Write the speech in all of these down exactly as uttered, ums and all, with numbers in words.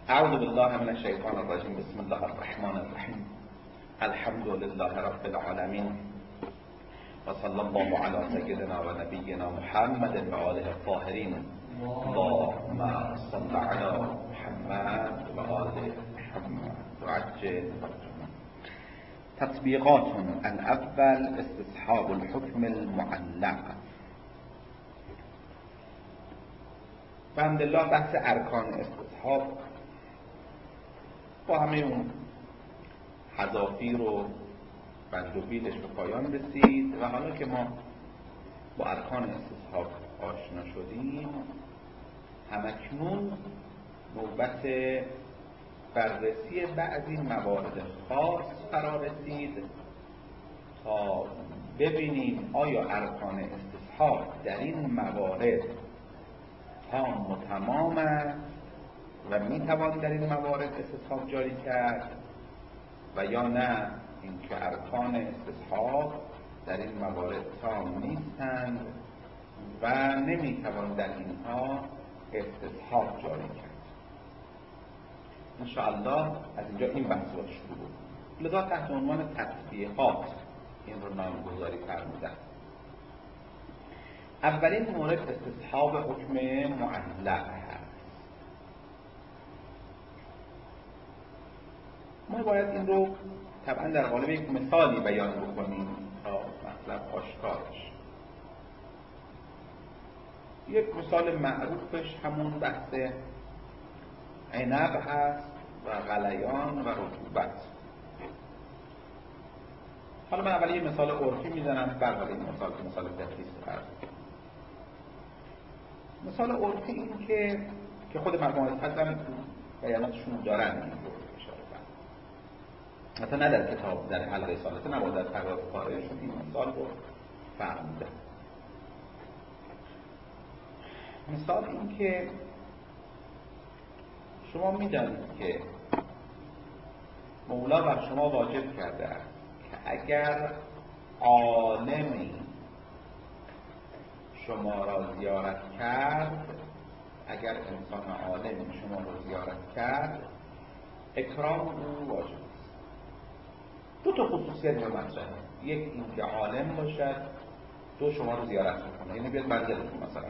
اعوذ بالله من الشیطان الرجیم. بسم الله الرحمن الرحیم. الحمد لله رب العالمین و صلی الله علی سیدنا و نبینا محمد و آله الطاهرین. اللهم صل علی محمد و آل محمد و عجل. تطبیقات. الاول استصحاب الحكم المعلق. بحمدالله بحث ارکان استصحاب با همه اون حذافیر و بندوبیلش به پایان رسید و حالا که ما با ارکان استصحاب آشنا شدیم، همکنون نوبت بررسی بعضی موارد خاص قرار رسید تا ببینیم آیا ارکان استصحاب در این موارد تام و تمام است و میتوان در این موارد استصحاب جاری کرد و یا نه اینکه ارکان استصحاب در این موارد تام نیستند و نمیتوان در اینها استصحاب جاری کرد. انشاءالله از اینجا این بحث رو شروع بود. لذا تحت عنوان تطبیقات این رو نامگذاری فرمودن. اولین مورد استصحاب حکم معلق هست. ما باید این رو طبعا در قالب یک مثالی بیان بکنیم تا مطلب آشکار بشه. یک مثال معروفش همون بحث عنب هست و غلیان و رطوبت. حالا من اول یه مثال عرفی میزنم، بعد این مثال که مثال دقیق است. مثال عرفی این که که خود مرحوم حضرت بیاناتشون دارن این رو اشاره کردن. مثلا نه در کتاب، در حلقه سالسه نباید در تقریب کارشون این مثال رو فرمودن. مثال این که شما میدانید که مولا بر شما واجب کرده است که اگر عالمی شما را زیارت کرد، اگر انسان عالمی شما را زیارت کرد، اکرام او واجب است. دو تا خصوصیت به مطرحه. یک این که عالم باشد، دو شما رو زیارت میکنه، یعنی بیاد منزلتون مثلا.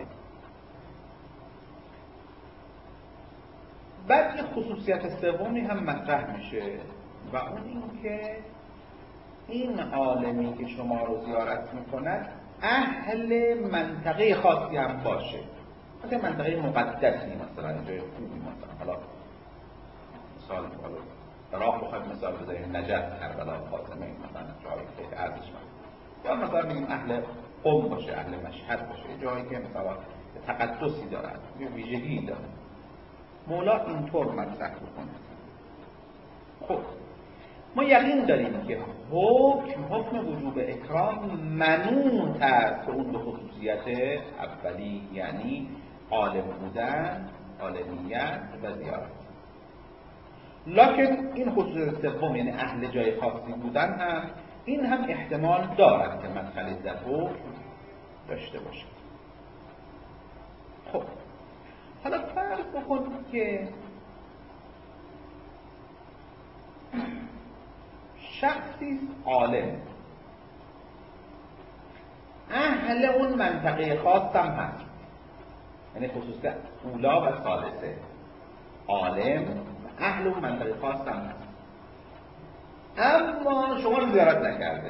بعد یک خصوصیت سومی هم مطرح میشه و اون این که این عالمی که شما رو زیارت میکند اهل منطقه خاصی هم باشه. مثلا منطقه مقدسی، مثلا جای خوبی، مثلا حالا مثال حالا راه بخواید مثال بذاریم نجف، کربلا، فاطمه، مثلا جایی که ارزشمند، یا مثلا بگیم اهل قم باشه، اهل مشهد باشه، جایی که مثلا تقدسی دارد، یه ویژگی داره. مولا اینطور مطرح بکنه. خب ما یقین داریم که حکم حکم وجوب اکرام منوط است به اون دو خصوصیت اولی، یعنی عالم بودن، عالمیت و زیارت. لکن این خصوصیت سوم، یعنی اهل جای خاصی بودن، هم این هم احتمال دارد که مدخلی در حکم داشته باشد. خب حالا فرض بکنید که شخصی عالم، اهل اون منطقه خاص هم هست، یعنی خصوصیت اولا و ثالثه، عالم اهل اون منطقه خاص هم هست، اما شما رو زیارت نکرده.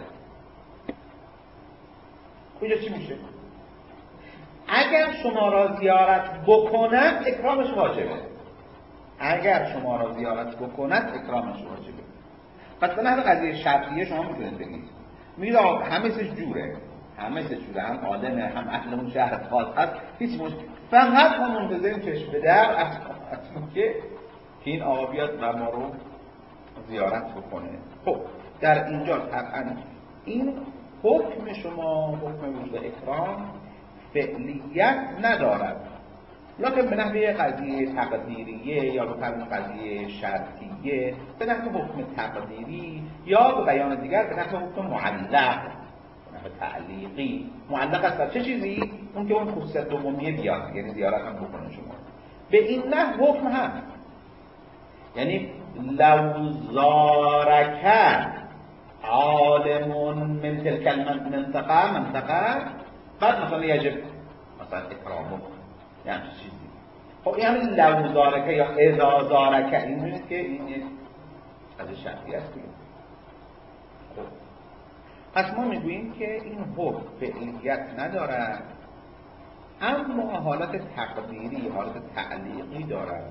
اینجا چی میشه؟ اگر شما را زیارت بکند اکرامش واجبه. اگر شما را زیارت بکند اکرامش واجبه. پس به نحو قضیه شرطیه شما میتونید بگید میگید آقا همه سش جوره، همه سش جوره، هم عالمه، هم اهل اون شهر خاص هست، هیچ مشکل، فقط ما منتظریم چشم به در از که این آقا بیاد و ما رو زیارت بکنه. خب در اینجا طبعا این حکم شما، حکم وجود اکرام، فعلیت ندارد، لکن به نحوه قضیه تقدیریه یا به نحوه قضیه شرطیه، به نحوه حکم تقدیری، یا به بیان دیگر به نحوه حکم معلق، به نحوه تعلیقی. معلق است چه چیزی؟ اون که اون خصوصیت دومیه بیاد، یعنی زیارت هم بکنه شما. به این نحو حکم هست، یعنی لو زارک عالم من تلک المنطقه منطقه بعد مثلا یجب مثلا اکرامه یعنی چیزی. خب این همین لو زارک یا اذا زارک این می‌بینید که این یک از شرطی است. خب پس ما میگوییم که این حکم فعلیت ندارد، اما حالت تقدیری، حالت تعلیقی دارد.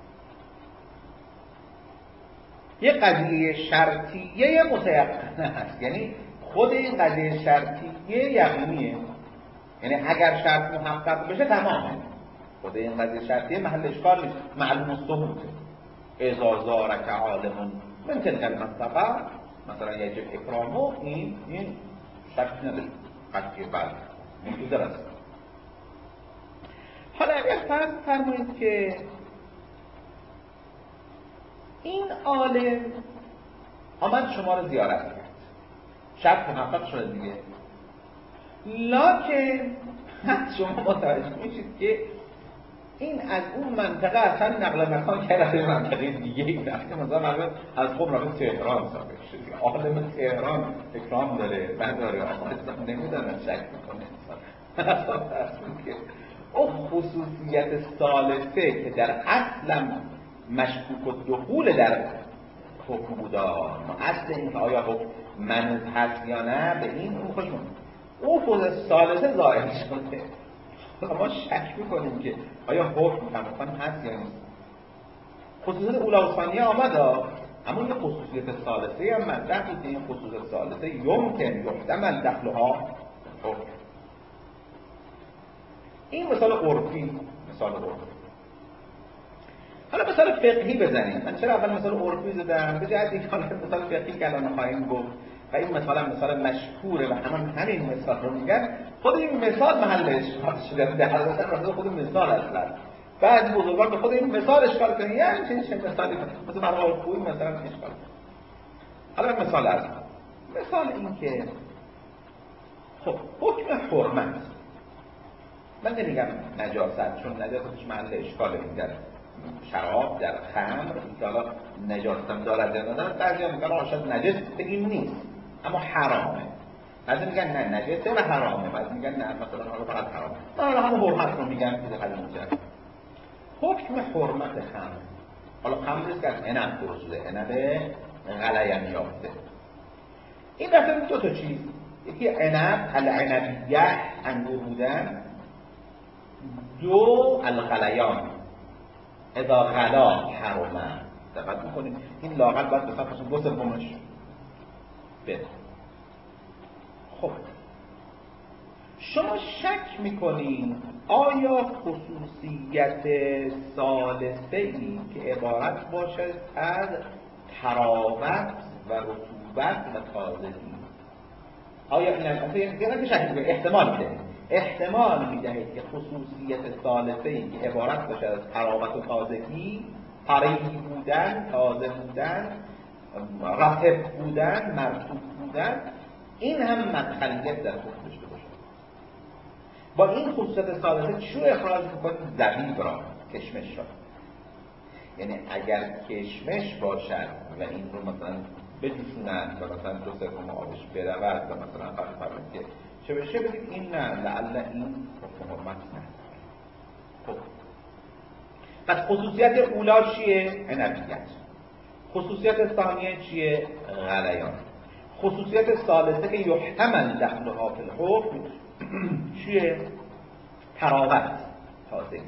یه قضیه شرطیه متیقنه هست، یعنی خود این قضیه شرطیه یقینیه، یعنی اگر شرط محقق بشه تمامه. خود این قضیه شرطیه محل اشکال نیست، معلوم الثبوته. اذا زارک عالم من تلک المنطقه مثلا یجب اکرامه، این این شرطی نداره، قطعی بعد منتظر است. حالا اگر فرض فرمایید که این عالم آمد شما رو زیارت کرد، شرط محقق شده دیگه، لکن شما متوجه میشید که این از اون منطقه اصلا نقل مکان کرده به منطقه دیگه ای رفته، مثلا از خود رفته تهران سابق شده، عالم تهران اکرام داره نداره آقا نمیدونن شک میکنه که اون خصوصیت ثالثه که در اصلا مشکوک و دخول در حکم بودا، اصل این که آیا حکم منوط هست یا نه، به این اون خوش مونده اون خصوصیت ثالثه ظاهر شده. ما شک میکنیم که آیا حکم تماما هست یا نیست. خصوصیت اولا و ثانیه آمد، اما یه خصوصیت ثالثه هم مطرح بود. این خصوصیت ثالثه یمکن یحتمل دخلها حکم. این مثال عرفی، مثال عرفی. حالا مثال فقهی بزنیم. من چرا اول مثال عرفی زدم؟ به جهت اینکه مثال فقهی که الان خواهیم گفت و این مثال هم مثال مشهوره و همون همین مثال رو میگن، خود این مثال محل اشکال شده در حقیقت خود مثال اصلا. بعد بزرگان به خود این مثال اشکال کنن، یعنی چه چه مثالی مثلا مرحله خوبی مثلا اشکال. حالا مثال از مثال این که خب حکم حرمت، من نمیگم نجاست چون نجاستش محل اشکاله، در شراب در خمر که حالا نجاست هم دارد یا ندارد، بعضی هم میگن آشد نجس بگیم نیست اما حرامه، بعضی میگن نه نجسه و حرامه، بعضی میگن نه مثلا حالا فقط حرامه. من حالا همون حرمت رو میگم که دقیق میگم حکم حرمت خمر. حالا خمرست که از عنب درست شده، عنب غلیان یافته. این دفعه دو تا چیز، یکی عنب العنبیه انگور بودن، دو الغلیان اذا غلا حرمه. دقت میکنیم این لاغل باید به صفحه دو سومش بده. خب شما شک میکنین آیا خصوصیت ثالثه‌ای که عبارت باشد از تراوت و رطوبت و تازگی، آیا این اصلا یه شک میکنید احتمال میده احتمال میدهید که خصوصیت ثالثه‌ای که عبارت باشد از تراوت و تازگی، طری بودن، تازه بودن، رطب بودن، مرطوب بودن، این هم مدخلیت در حکم داشته باشه. با این خصوصیت ثالثه چی رو اخراج میکنید؟ زبیب را، کشمش را. یعنی اگر کشمش باشد و این رو مثلا بجوشونند و مثلا دو سوم آبش برود و مثلا فرض فرمایید که چه بشه، بگید این نه لعل این حکم حرمت نه. خب پس خصوصیت اولا چیه؟ عنبیت. خصوصیت ثانیه چیه؟ غلیان. خصوصیت ثالثه که یحتمل دخلها فی الحکم چیه؟ تراوت، تازگی.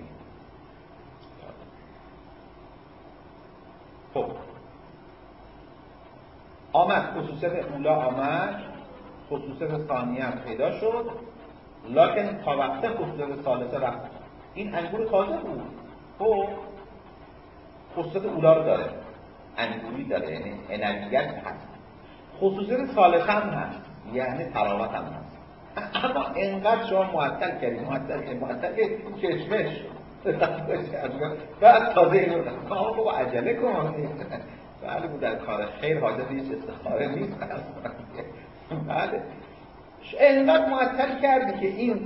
خب آمد خصوصیت اولا آمد، خصوصیت ثانیه هم پیدا شد، لکن تا وقت خصوصیت ثالثه رفت. این انگور تازه بود، خب خصوصیت اولا رو داره، انگوری داره، یعنی عنبیت هست، خصوصیت ثالثه هم هست یعنی تراوت هم هست. اما اینقدر شما معطل کردید معطل که معطل که کشمش بعد تازه این رو دارم آقا با عجله کن بله بود در کار خیر حاجت هیچ استخاره نیست. بله اینقدر معطل کردی که این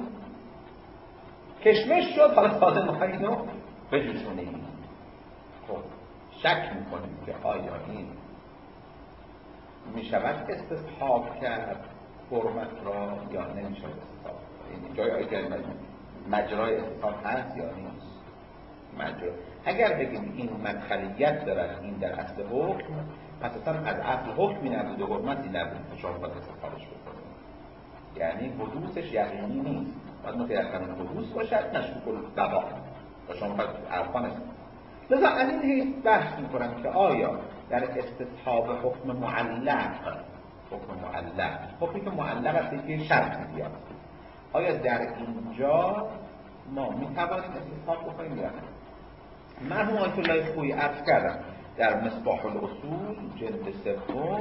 کشمش شد، حالا تازه میخوایی اینو بجوشونی. خب شک میکنیم که آیا این میشود استصحاب کرد حرمت را یا نمیشود استصحاب کرد. این جای آیه که مجرای استصحاب هست یا نیست مجرا. اگر بگیم این مدخلیت دارد این در اصل حکم، پس اصلا از اصل حکمی نبود و حرمتی نبود که شما باید استصحابش بکنید. یعنی حدوثش یقینی نیست، باید متیقن حدوث باشد مشکوک البقا و شما باید ارکان است. لذا از این حیث بحث میکنم که آیا در استصحاب حکم معلق، حکم معلق حکمی که معلق است که شرطی بیاد، آیا در اینجا ما میتوانیم استصحاب بکنیم یا نه؟ مرحوم آیت الله خویی عرض کردم در مصباح الاصول جلد سوم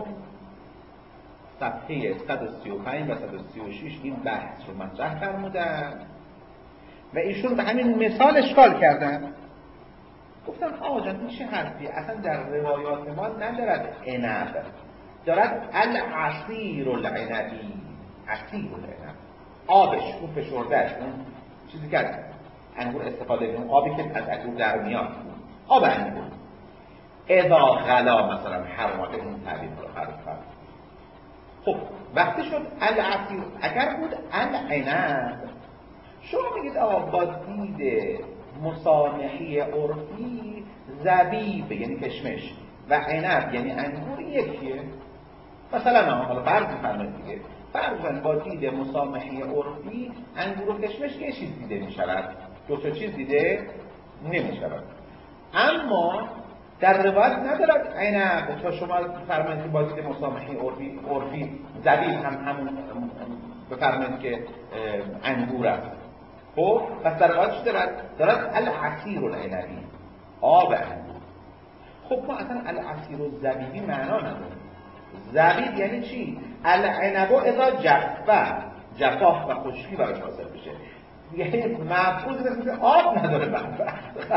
صفحه صد و سی و پنج و صد و سی و شش این بحث رو مطرح فرمودن و ایشون به همین مثال اشکال کردن. گفتم آقا جان این چه حرفیه؟ اصلا در روایات ما ندارد عنب، دارد العصیر العنبی، عصیر العنب، آبش، اون فشردهش، اون چیزی که انگور استفاده کنیم، آبی که از انگور در میاد، آب انگور. اذا غلا مثلا حرمات این تعبیر رو حرف کرد. خب وقتی شد العصیر، اگر بود العنب، شما میگید آقا با دید مسامحی عرفی زبیب یعنی کشمش و عنب یعنی انگور یکیه. مثلا حالا فرض می‌فرمایید دیگه، فرضاً با دید مسامحی عرفی انگور و کشمش یه چیز دیده می‌شود، دو تا چیز دیده نمی‌شود. اما در روایت ندارد عنب تا شما فرمایید که با دید مسامحی عرفی عرفی زبیب هم همون بفرمایید که انگور است. خب پس در روایت چی دارد؟ دارد العصیر العنبی، آب انگور. خب ما اصلا العصیر الزبیبی معنا نداریم. زبیب یعنی چی؟ العنب اذا جفا، جفاف و خشکی براش حاصل بشه، یعنی مفروض مثل آب نداره. بنده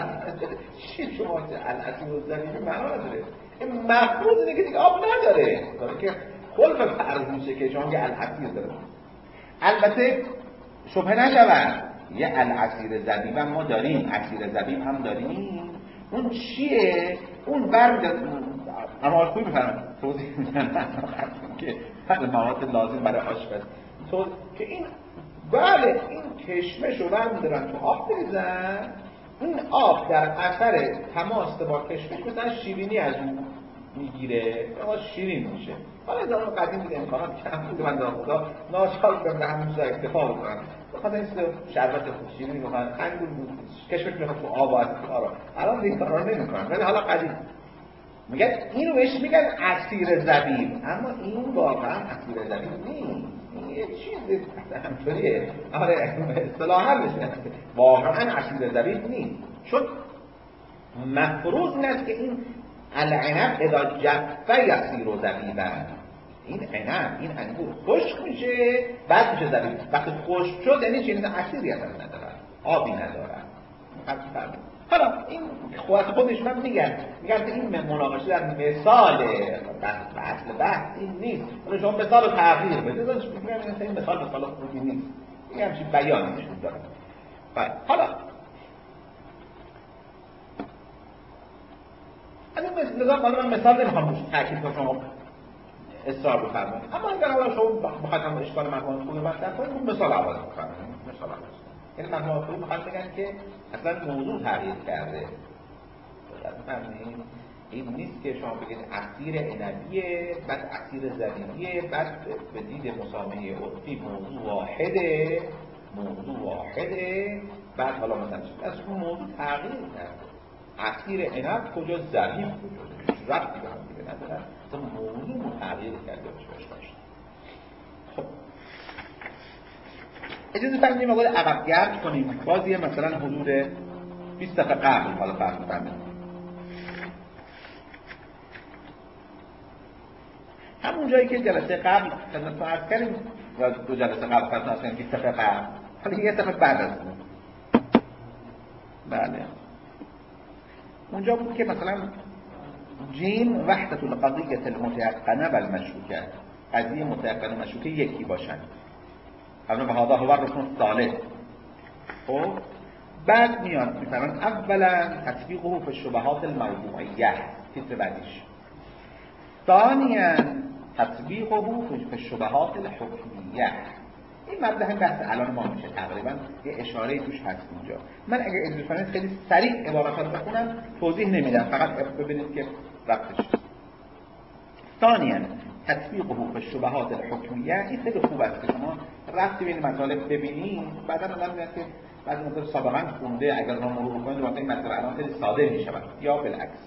چی شما چه العصیر الزبیبی معنا نداره؟ این مفروض اینه که دیگه آب نداره، داره که خلف فرض میشه که شما که العصیر داره. البته شبهه نشود یه العصیر زبیب هم ما داریم، عصیر زبیب هم داریم. اون چیه؟ اون برگ اما خوبی میفرم توضیح میدن که مواد لازم برای آشپز تو که این بله این کشمش رو برمیدارن تو آب بریزن، این آب در اثر تماس با کشمش مثلا شیرینی از اون میگیره، آقا شیرین میشه. حالا از اون قدیم دیگه امکانات کم بوده، من در خدا ناچار بودم به همین چیزا اکتفا بکنم. بخاطر این شربت شیرینی بخوام انگور کشمش میخواد تو آب از کارا، الان این کارا نمیکنن، ولی حالا قدیم میگن اینو بهش میگن عصیر زبیب، اما این واقعا عصیر زبیب نیست، این یه چیزی همطوریه. آره اصطلاحا میشه واقعا عصیر زبیب نیست، چون مفروض این است که این العنب اذا جفا یصیر زبیبا، این عنب این انگور خشک میشه بعد میشه زبیب. وقتی خشک شد یعنی چیزی عصیری اصلا نداره، آبی نداره. حالا این خود خودش من میگن میگن که این مناقشه در مثال بحث اصل بحث این نیست. حالا شما مثال تغییر بدید، میگن این مثال مثال خوبی نیست، این همچین بیان نشون داره. حالا این مثال من مثال نمیخوام روش تاکید کنم شما اصرار بفرمایید، اما اگر حالا شما بخواید اشکال مفهوم خوبی مطرح کنید اون مثال اول بفرمایید. مثال اول یعنی مفهوم خوبی میخواد بگن که اصلا موضوع تغییر کرده. بفرمایید این نیست که شما بگید عصیر عنبیه بعد عصیر زبیبیه بعد به دید مسامحه عرفی موضوع واحده، موضوع واحده بعد حالا مثلا از اون موضوع تغییر کرده. عصیر عنب کجا، زبیب کجا، هیچ ربطی به هم دیگه نداره، اصلا موضوع تغییر کرده باشه. خب اجازه فرمایید ما عقب گرد کنیم، بازی مثلا حدود بیست دقیقه قبل حالا فرض کنید همون جایی که جلسه قبل خدمتتون عرض کردیم یا دو جلسه قبل فرض کنید بیست دقیقه قبل، حالا یه دقیقه بعد از اون بله اونجا بود که مثلا جیم وحدت القضیه المتيقنه والمشکوکه، قضیه متيقنه و مشکوکه یکی باشن. اما به هذا هو الركن الثالث. خب بعد میاد میفرمان اولا تطبیقه فی الشبهات الموضوعیه، تیتر بعدیش. ثانیا تطبیقه فی الشبهات الحکمیه. این مبدأ هم بحث الان ما میشه، تقریبا یه اشاره‌ای توش هست اینجا. من اگه اجازه کنید خیلی سریع عبارات رو بخونم، توضیح نمیدم، فقط ببینید که وقتش. ثانیا تطبیقه فی الشبهات الحکمیه. این خیلی خوب است که شما رفتی به این مطالب ببینید، بعدا آدم میاد که بعضی مطالب سابقا خونده اگر رو مرور کنید واقعا این مطالب الان خیلی ساده میشود یا بالعکس.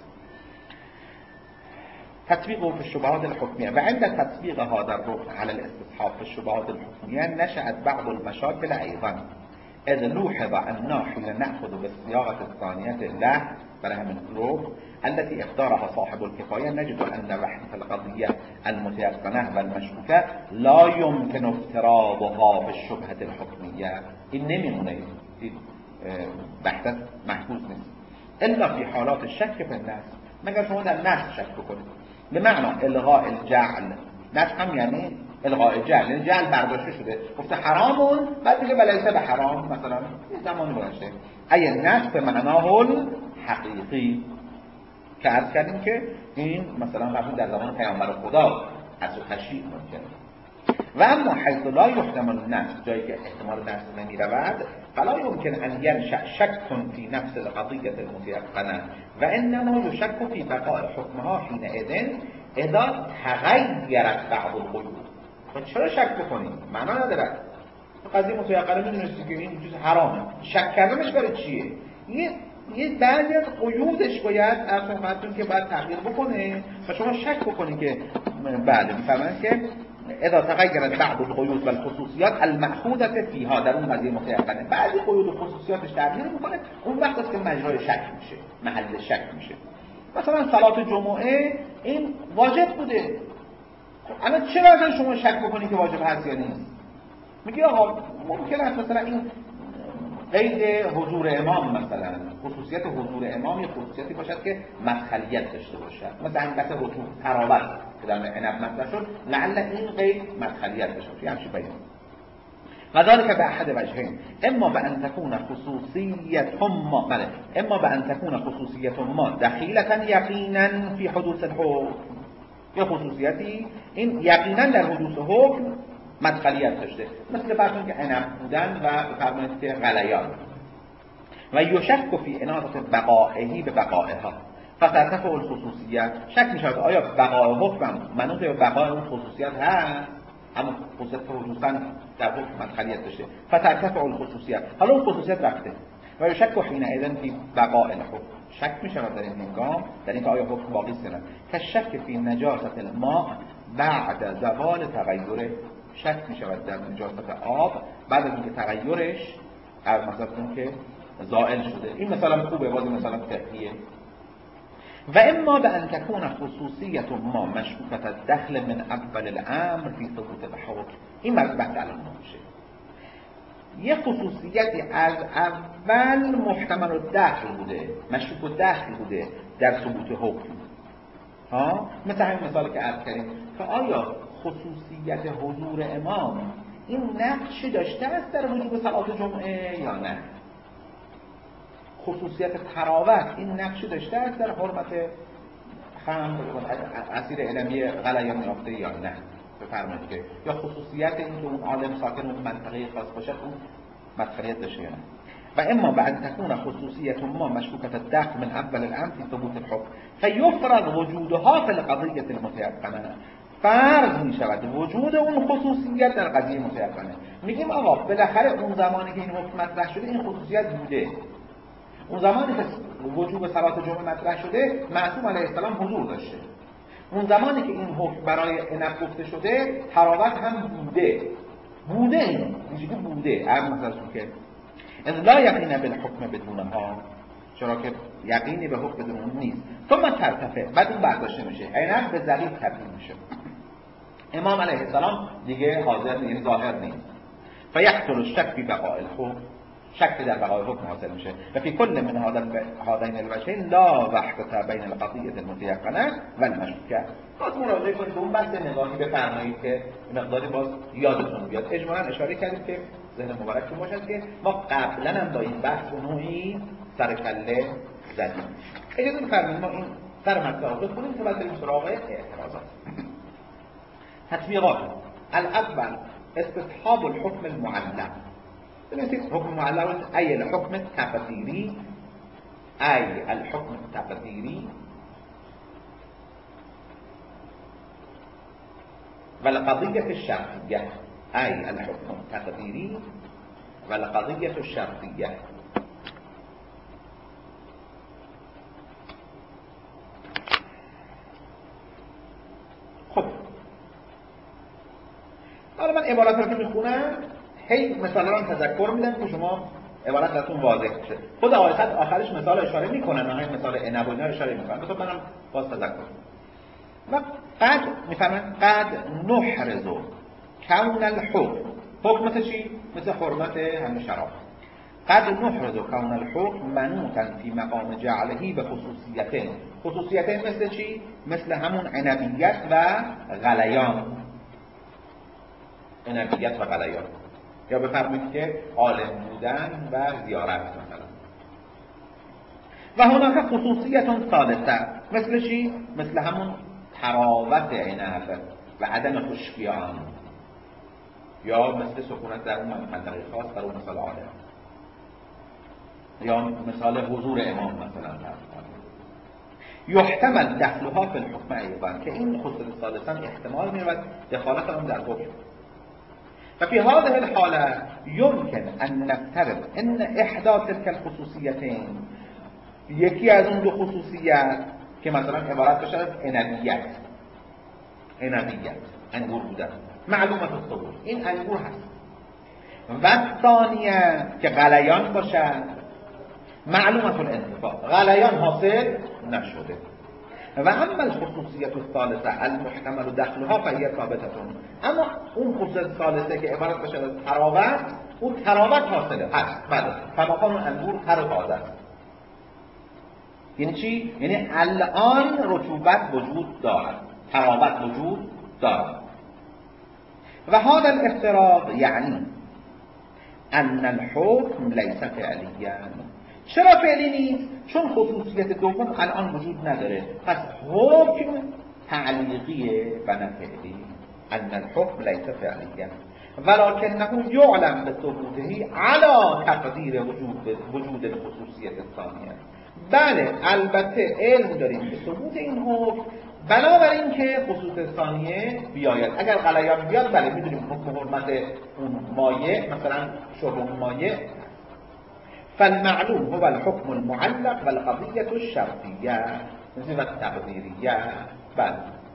تطبيقه في الشبهات الحكمية. وعند تطبيق هذا الركن على الاستصحاب في الشبهات الحكمية نشأت بعض المشاكل أيضا، إذ لوحظ أننا حين نأخذ بالصياغة الثانية له فلها من الركن التي اختارها صاحب الكفاية نجد أن بحث القضية المتيقنة والمشكوكة لا يمكن افتراضها في الشبهة الحكمية. إن نمیمونه بحث محفوظ نیست إلا في حالات الشك في الناس، مگر شما در نفس شک بکنید. به معنی الغاء الجعل، نفس هم یعنی الغاء جعل، یعنی جعل برداشته شده گفته حرامون، بعد دیگه بلایسه به حرام مثلا یه زمانی باشه. ای نفس به معناه حقیقی که عرض کردیم که این مثلا وقتی در زمان پیامبر خدا از و تشریع ممکنه. و اما حیث لا یحتمل النفس، جایی که احتمال نفس نمی رود، فلا يمكن ان ينشأ شك في نفس القضية المتيقنة و انما يشك في بقاء حكمها حينئذ اذا تغيرت بعض القيود. چرا شک بکنیم؟ معنا نداره. قضیه متيقنه میدونستی که این چیز حرامه، شک کردنش برای چیه؟ یه یه بعضی از قیودش باید از صحبتتون که باید تغییر بکنه و شما شک بکنید که بله میفهمن که اذا تغیرت بعض القیود والخصوصیات المأخوذة فيها، در اون قضیه متيقنه بعضی قیود و خصوصیاتش تغییر میکنه، اون وقت است که مجرای شک میشه، محل شک میشه. مثلا صلات جمعه این واجب بوده، الان چرا اصلا شما شک بکنید که واجب هست یا نیست؟ میگه آقا ممکن است مثلا این قید حضور امام، مثلا خصوصیت حضور امام یه خصوصیتی باشد که مدخلیت داشته باشد، مثلا این بحث رطوبت تراوت که در عنب مطرح شد، لعل این قید مدخلیت داشته باشه، همچین بیان. و ذلك بأحد وجهين، اما بأن تكون خصوصيتهم بله اما بأن تكون خصوصيتهم دخيلة يقينا في حدوث الحكم، یا خصوصیتی این یقینا در حدوث حکم مدخلیت داشته، مثل فرض که عنب بودن و فرمایید که غلیان. و یشک فی اناطه بقائهی به بقائها فترتفع الخصوصیت. شک می شود آیا بقای حکم منوط به بقای اون خصوصیت هست، همون خصوصیت که حدوثا در حکم مدخلیت داشته، فترتفع الخصوصیت، حالا اون خصوصیت رفته. و یشک حینئذ فی بقاء الحکم، شک می شود در این هنگام در اینکه آیا حکم باقی است یا نه. که شک فی نجاست الماء بعد زوال تغییر، شک می شود در نجاست آب بعد از اینکه تغییرش از مثلا که زائل شده. این مثلا خوبه، بازی مثلا فقهیه. و اما به ان تكون خصوصیت ما مشکوکة الدخل من اول الامر فی ثبوت الحکم. این بحث الان میشه. یه خصوصیتی از اول محتمل الدخل بوده، مشکوک الدخل بوده در ثبوت حکم. ها مثل همین مثالی که عرض کردیم که آیا خصوصیت حضور امام این نقشی داشته است در وجوب صلات جمعه یا نه؟ خصوصیت تراوت این نقشی داشته است در حرمت خمر اسیر علمی غلیان یافته یا نه؟ بفرمایید که یا خصوصیت این که اون عالم ساکن اون منطقه خاص باشه اون مدخلیت داشته یا نه. و اما بعد تكون خصوصیت ما مشکوکة الدخل من اول الامر فی ثبوت الحکم فیفرض وجودها فی القضیة المتيقنة. فرض می شود وجود اون خصوصیت در قضیه متيقنه. میگیم آقا بالاخره اون زمانی که این حکم مطرح شده این خصوصیت بوده، اون زمانی که وجوب صلات جمعه مطرح شده معصوم علیه السلام حضور داشته، اون زمانی که این حکم برای عنب گفته شده تراوت هم بوده بوده این اینجوری بوده. عرض مثلا که اذ لا یقین بالحکم بدونها، چرا که یقینی به حکم بدون اون نیست. ثم ترتفع، بعد اون برداشته میشه، عنب به ذلیل تبدیل میشه، امام علیه السلام دیگه حاضر نیست، ظاهر نیست. فیحصل الشک فی بقاء الحکم، شک در بقای حکم حاصل میشه. و فی کل من هذین الوجهین لا وحدة بین القضیة المتيقنة و المشکوکة. باز مراجعه کنید به اون بحث نگاهی بفرمایید که مقداری باز یادتون بیاد. اجمالاً اشاره کردیم که ذهن مبارکتون باشد که ما قبلا هم با این بحث و نوعی سر کله زدیم. اجازه بفرمایید ما این سر مطلب رو بخونیم تا بعد بریم سراغ اعتراضات. تطبیقات. الاول استصحاب الحكم المعلق. بنویسید حکم معلق ای الحكم التقدیری، ای الحكم التقدیری والقضية الشرطية، أي الحكم التقديري والقضية الشرطية. خب حالا من عبارت رو که میخونم هی مثلا رو تذکر میدم که شما عبارت براتون واضح بشه. خود آیه آخرش مثال اشاره میکنن، نه مثال عنب و اینا اشاره میکنن، مثلا منم باز تذکر و قد میفهمن قد نحرز کون الحکم. حکم مثل چی؟ مثل حرمت همین شراب. قد نحرز کون الحکم منوطا فی مقام جعلهی به خصوصیتین. خصوصیتین مثل چی؟ مثل همون عنبیت و غلیان. عنبیت و غلیان. یا بفرمایید که عالم بودن و زیارت مثلا. و هناک خصوصیت ثالثه مثل چی؟ مثل همون تراوت عنب و عدم خشکی آن، یا مثل سکونت در اون منطقه خاص، در اون مثال عالم، یا مثال حضور امام مثلا. یحتمل دخلها فی الحکم ایضا، که این خصوصیت ثالثا احتمال می‌رود دخالت آن در حکم. و فی هذه الحاله يمكن ان نفترض ان احدى تلك الخصوصیتین، یکی از اون دو خصوصیت که مثلا عبارت بشه از عنبیت، عنبیت انگور بودن معلومت الثبوت، این انگور هست، و ثانیه که غلیان باشد معلومت الانتفاع، غلیان حاصل نشده. و اما الخصوصیت الثالثه المحتمل دخلها فهي ثابته. اما اون خصوصیت ثالثه که عبارت بشه از تراوت، اون تراوت حاصله هست، بله، فماکان انگور تر و تازه است. یعنی چی؟ یعنی الان رطوبت وجود دارد، تراوت وجود دارد. و هذا الافتراض یعنی ان الحكم ليس فعليا. چرا فعلی نیست؟ چون خصوصیت دوم الان وجود نداره، پس حکم تعلیقیه و نه فعلی. ان الحكم ليس فعليا ولكنه يعلم بثبوته على تقدیر وجود وجود الخصوصیت الثانیه. بله البته علم داریم به ثبوت این حکم بنابراین که خصوصیت ثانیه بیاید. اگر غلیان بیاد بله میدونیم حکم حرمت اون مایع مثلا شرب اون مایع. فالمعلوم هو الحكم المعلق والقضية الشرطية مثل التقديرية. بله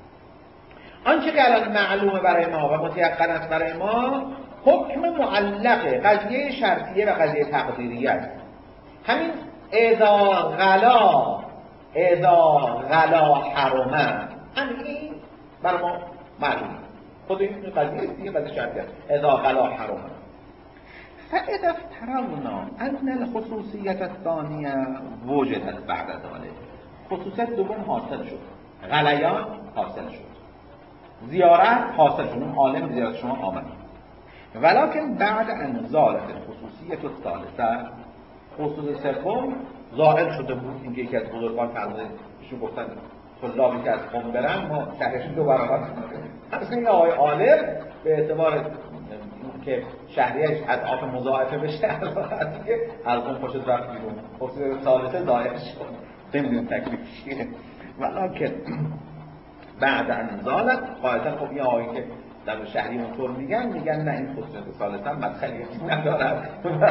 آنچه که الان معلومه برای ما و متيقن است برای ما حکم معلقه، قضیه شرطیه و قضیه تقدیریه است. همین اذا غلا اذا غلا حرمه، همین برای ما معلومه. خود این قضیه دیگه قضیه شرطیه است. اذا غلا حرمه. فاذا افترضنا ان الخصوصیت الثانیه وجدت بعد ذلك، خصوصیت دوم حاصل شد، غلیان حاصل شد، زیارت حاصل شد، اون عالم زیارت شما آمد، ولكن بعد ان زالت الخصوصیت الثالثه، خصوصیت سوم زائل شده بود. اینکه یکی از بزرگان فرمودن ایشون گفتن طلابی که از قم برن ما شهرشون دو برابر کنیم. اصلا این آقای عالم به اعتبار که شهریش از آف مضاعفه بشه از که از قم پاشد رفت بیرون، خصوصیت ثالثه زائل شد. نمیدونیم تکلیفش چیه، ولکن بعد ان زالت قاعدتا خب این آقایی که در شهری اونطور میگن میگن نه این خصوصیت ثالثه هم مدخلیتی ندارد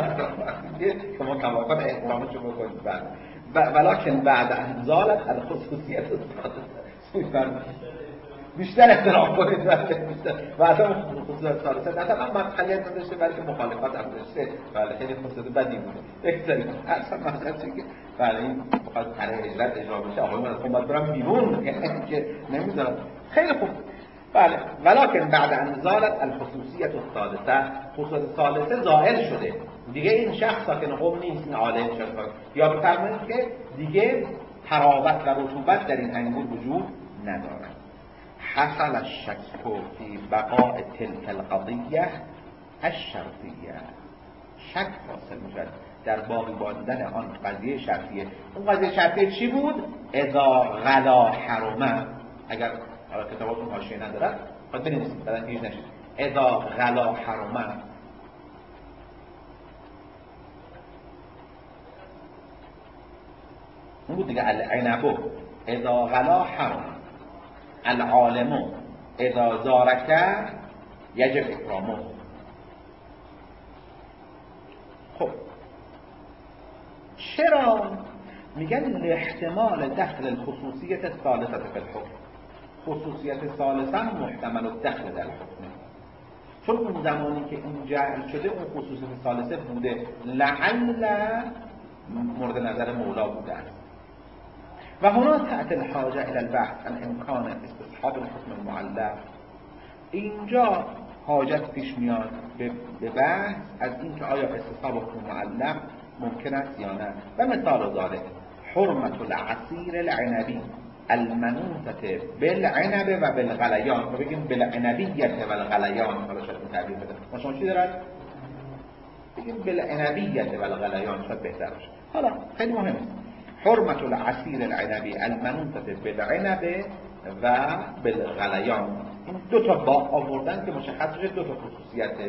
که ما کماکان احترامشو بکنید. ولکن بعد ان زالت الخصوصیت الثالثه بیشتر احترام کنید و اصلا خصوصیت ثالثه مثلا مدخلیت نداشته بلکه مخالفت هم داشته. بله خیلی خصوصیت بدی بوده بگذارید اصلا مثلا چی که بله این بخواد طرح هجرت اجرا بشه آقای من از خونبت برم بیرون که نمیذارم. خیلی خوب بله. ولکن بعد ان زالت الخصوصیت الثالثه، خصوصیت ثالثه زائل شده دیگه، این شخص ساکن قم نیست، این عالم شخص. یا بفرمایید که دیگه تراوت و رطوبت در این انگور وجود ندارد. حصل الشك في بقاء تلك القضية الشرطیه، شک حاصل میشد در باقی ماندن آن قضیه شرطیه. اون قضیه شرطیه چی بود؟ اذا غلا حرمه. اگر کتاباتون حاشیه ندارد خواهد بنویسید بعدن گیج نشید. اذا غلا حرمه، اون بود دیگه. العنب اذا غلا حرمه، العالم اذا زارک یجب اکرامه. خب چرا میگن لاحتمال دخل الخصوصیت الثالثه فی الحکم؟ خصوصیت ثالثه محتمل الدخل در الحکم، چون اون زمانی که این جعل شده اون خصوصیت ثالثه بوده، لعل مورد نظر مولا بوده است. و هنا تأتی الحاجه الى البحث عن امکان استصحاب الحكم المعلق. اینجا حاجت پیش میاد به بحث از اینکه آیا استصحاب حکم معلق ممکن است یا نه. و مثال ذلك حرمت العصیر العنبی المنوطه بالعنب و بالغلیان. ما بگیم بالعنبیه و الغلیان، حالا شاید این تعبیر بده. ما شما چی دارد؟ بگیم بالعنبیه و الغلیان، شاید بهتر باشه. حالا خیلی مهم است. حرمت العصیر العنبی المنوطه بالعنب و بالغلیان، این دو تا با آوردن که مشخص بشه دو تا خصوصیته.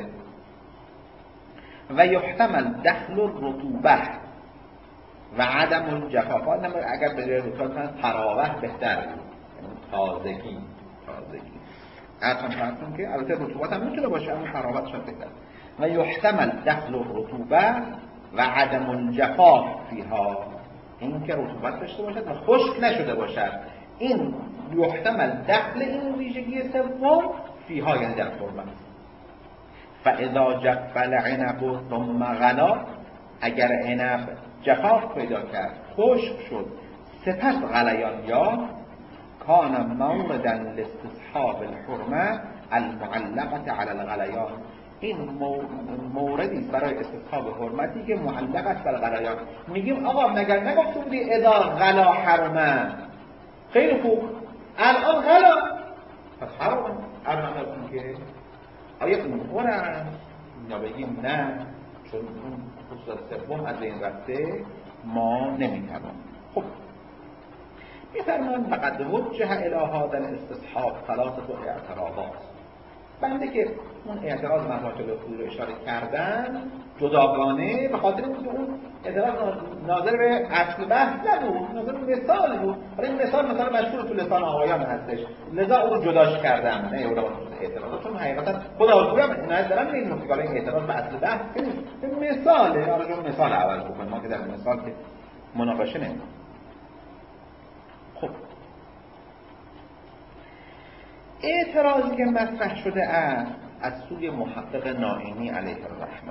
و یحتمل دخل الرطوبه و عدم الجفاف. اگر به جای رطوبه تراوح بهتر بود، تازگی تازگی حتما فرض که البته رطوبت هم میتونه باشه اما تراوح شاید بهتر. و یحتمل دخل الرطوبه و عدم الجفاف فیها، این که رطوبت داشته باشد و خشک نشده باشد. این یحتمل دخل این ویژگی سوم فیها، یعنی در حرمت. فاذا جف العنب ثم غلا، اگر عنب جفاف پیدا کرد، خشک شد، سپس غلیان یا کان موردا لاستصحاب الحرمه المعلقه علی الغلیان. این موردی برای استصحاب حرمتی که معلق است بر غلیان. میگیم آقا مگر نگفته بودی اذا غلا حرمه؟ خیلی خوب، الان غلا، پس حرام. الان نگفتیم که آیا میخورن یا بگیم نه چون اون خصوصیت سوم از این رفته ما نمیتوان. خب میفرمان فقط وجه الی هذا الاستصحاب ثلاثه اعتراضات. بنده که اون اعتراض مطلب رو اشاره کردن جداگانه به خاطر اینکه اون اعتراض ناظر به اصل بحث نبود، ناظر به مثال بود. حالا این مثال مثلا مشهور تو لسان آقایان هستش، لذا اون جداش کردم. نه اون اعتراض، چون حقیقتا خدا رو هم عنایت دارم به این نکته که این اعتراض به اصل بحث نیست، مثاله. حالا چون مثال عوض بکنیم، ما که در مثال که مناقشه نمی‌کنیم. خب اعتراضی که مطرح شده است از سوی محقق نائینی علیه الرحمه،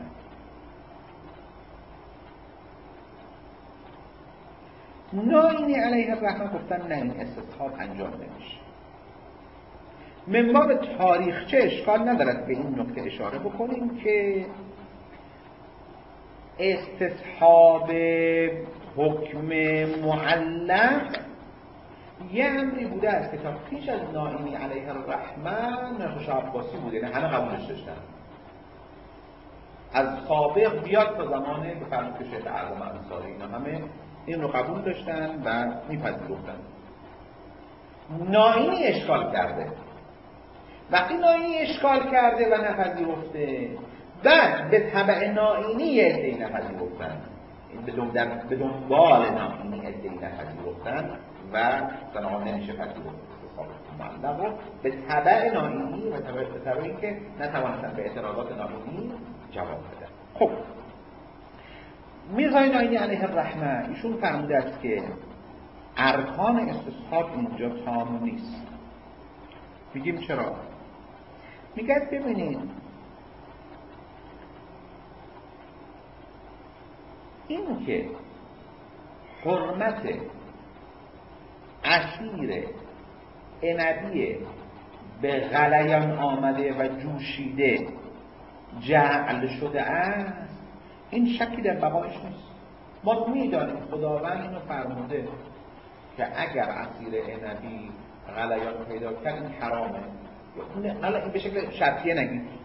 نائینی علیه الرحمه گفتن نه، این استصحاب انجام نمیشه. من باب تاریخچه اشکال ندارد به این نکته اشاره بکنیم که استصحاب حکم معلق یه امری بوده است که تا پیش از نائینی علیه الرحمه نقش عباسی بوده، نه همه قبولش داشتن. از سابق بیاد تا زمان بفرمایید که شیخ اعظم انصاری، اینا همه این رو قبول داشتن و میپذیرفتن. نائینی اشکال کرده. وقتی نائینی اشکال کرده و نپذیرفته، بعد به تبع نائینی یه عده‌ای نپذیرفتن، به دنبال نائینی عده‌ای نپذیرفتن و سنها نمیشه پذیرفت معلق رو به تبع نائینی و به تبع این که نتوانستن به اعتراضات نائینی جواب بدن. خب میرزای نائینی علیه الرحمه ایشون فرموده است که ارکان استصحاب اینجا تام نیست. میگیم چرا؟ میگه ببینید این که حرمت عصیر عنبی به غلیان آمده و جوشیده جعل شده است، این شکی در بقایش نیست. ما میدانیم خداوند اینو فرموده که اگر عصیر عنبی غلیان پیدا کرد این حرامه. حالا این به شکل شرطیه نگید،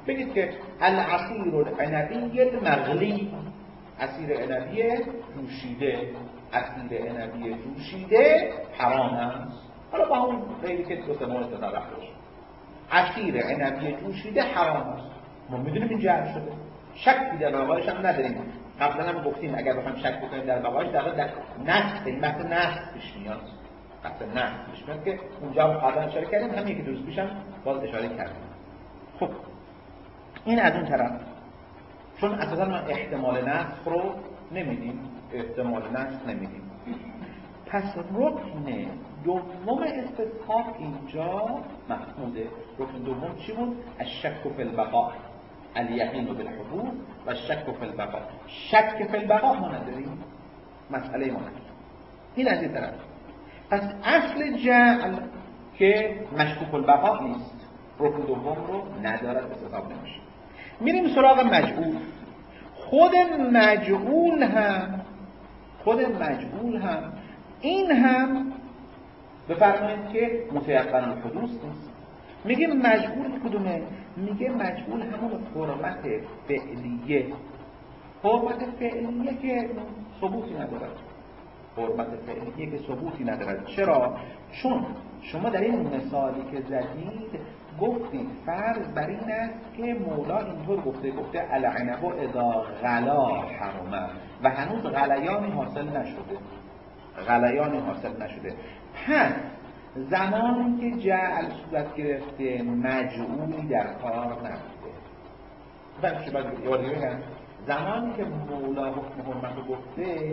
بگید که العصیر العنبی المغلی، عصیر عنبی جوشیده، عصیر عنبی جوشیده حرام است. حالا با اون غیری که دو سه مورد تطرق بشه، عصیر عنبی جوشیده حرام است. ما میدونیم این جعل شده، شکی در بقایش هم نداریم. قبلا هم گفتیم اگر بخوایم شک بکنیم در بقایش، در واقع در نسخ، این بحث نسخ پیش میاد، بحث نسخ پیش میاد که اونجا قبلا اشاره کردیم، همین که درست پیشم باز اشاره کردیم. خب این از اون طرف، چون اساسا ما احتمال نسخ رو نمیدیم، احتمال نسخ نمیدیم. پس رکن دوم استصحاب اینجا محموده. رکن دوم چی بود؟ الشک فی البقاء، الیقین بالحدوث و الشک فی البقاء. شک فی البقاء ما نداریم، مسئله ما نداریم. این از این طرف. پس اصل جعل که مشکوک البقاء نیست، رکن دوم رو ندارد، استصحاب نمیشه. میریم سراغ مجعول. خود مجعول هم خود مجعول هم این هم بفرمایید که متيقن الحدوث نیست. میگه مجعول کدومه؟ میگه مجعول همون حرمت فعلیه. حرمت فعلیه که ثبوتی ندارد. حرمت فعلیه که ثبوتی ندارد. چرا؟ چون شما در این مثالی که زدید گفتید فرض بر این است که مولا اینطور گفته گفته العنب اذا غلا حرمه و هنوز غلیانی حاصل نشده، غلیانی حاصل نشده. پس زمانی که جعل صورت گرفته مجعولی در کار نبوده. من چه باید یادی بگم؟ زمانی که مولا حکم حرمت رو گفته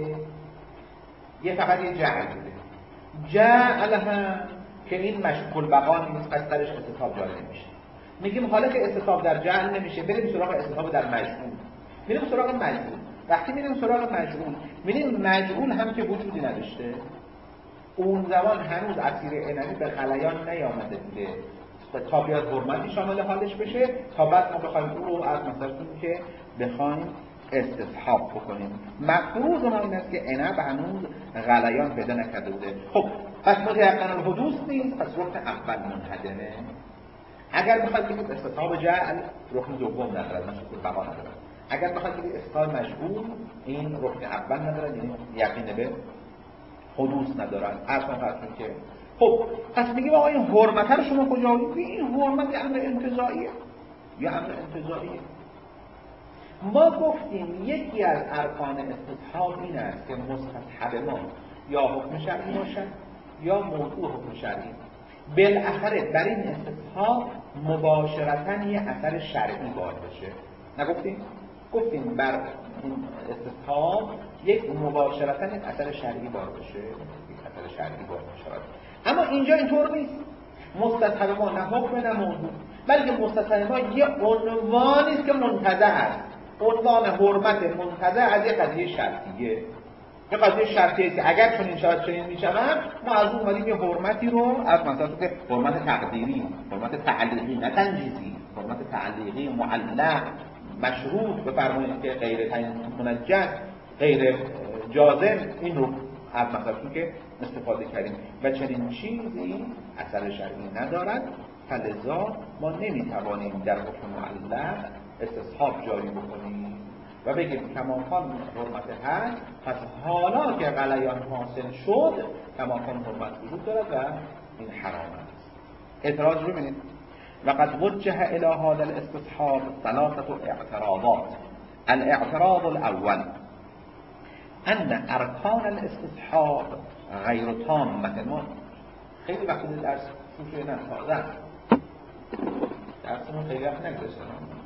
یه فقط یه جعل بوده. جعل هم که این مشکوک البقا نیست، پس درش استصحاب جاری نمیشه. میگیم حالا که استصحاب در جعل نمیشه، بریم سراغ استصحاب در مجعول. میریم سراغ مجعول. وقتی میریم سراغ مجعول، میریم مجعول هم که وجودی نداشته. اون زمان هنوز عصیر عنبی به غلیان نیامده بوده تا بیاد حرمتی شامل حالش بشه، تا بعد ما بخوایم اون رو از مثلا که بخوایم استصحاب بکنیم. مفروض ما این است که عنب هنوز غلیان پیدا نکرده بوده. خب پس متيقن الحدوث نیست، پس رکن اول منهدمه. اگر بخواید بگید استصحاب جعل، رکن دوم ندارد، مشکوک البقا ندارد. اگر بخواید بگید استصحاب مجعول، این رکن اول ندارد، یعنی یقین به حدوث ندارد. اصلا فرضون که خب پس میگیم آقا این حرمت رو شما کجا آورید؟ این حرمت یه امر انتزاعیه، یه امر انتزاعیه. ما گفتیم یکی از ارکان استصحاب این است که مستصحب ما یا حکم شرعی باشد یا موضوع حکم شرعی. بالاخره بر این استصحاب مباشرتاً یه اثر شرعی بار بشه. نگفتیم؟ گفتیم بر این استصحاب یک مباشرتاً یک اثر شرعی بار بشه، یک اثر شرعی بار بشه. اما اینجا اینطور نیست. مستصحب ما نه حکم نه موضوع، بلکه مستصحب ما یه عنوانی است که منتزع است. عنوان حرمت منتزع از یک قضیه شرطیه. یه قضیه شرطیه که اگر چنین شود چنین میشود، ما از اون اومدیم یه حرمتی رو از مثلا که حرمت تقدیری، حرمت تعلیقی نه تنجیزی، حرمت تعلیقی معلق مشروط بفرمایید که غیر منجز غیر جازم، این رو از مثلا که استفاده کردیم و چنین چیزی اثر شرعی ندارد. فلذا ما نمیتوانیم در حکم معلق استصحاب جاری بکنیم و بگیم کماکان حرمت هست، پس حالا که غلیان حاصل شد کماکان حرمت وجود دارد و این حرام است. اعتراض رو ببینید. وقد وجه الى هذا الاستصحاب ثلاثه اعتراضات. الاعتراض الاول ان ارکان الاستصحاب غیر تامه. ما خیلی وقتی درس فوشه نه تازه درسمون خیلی وقت نگذاشتن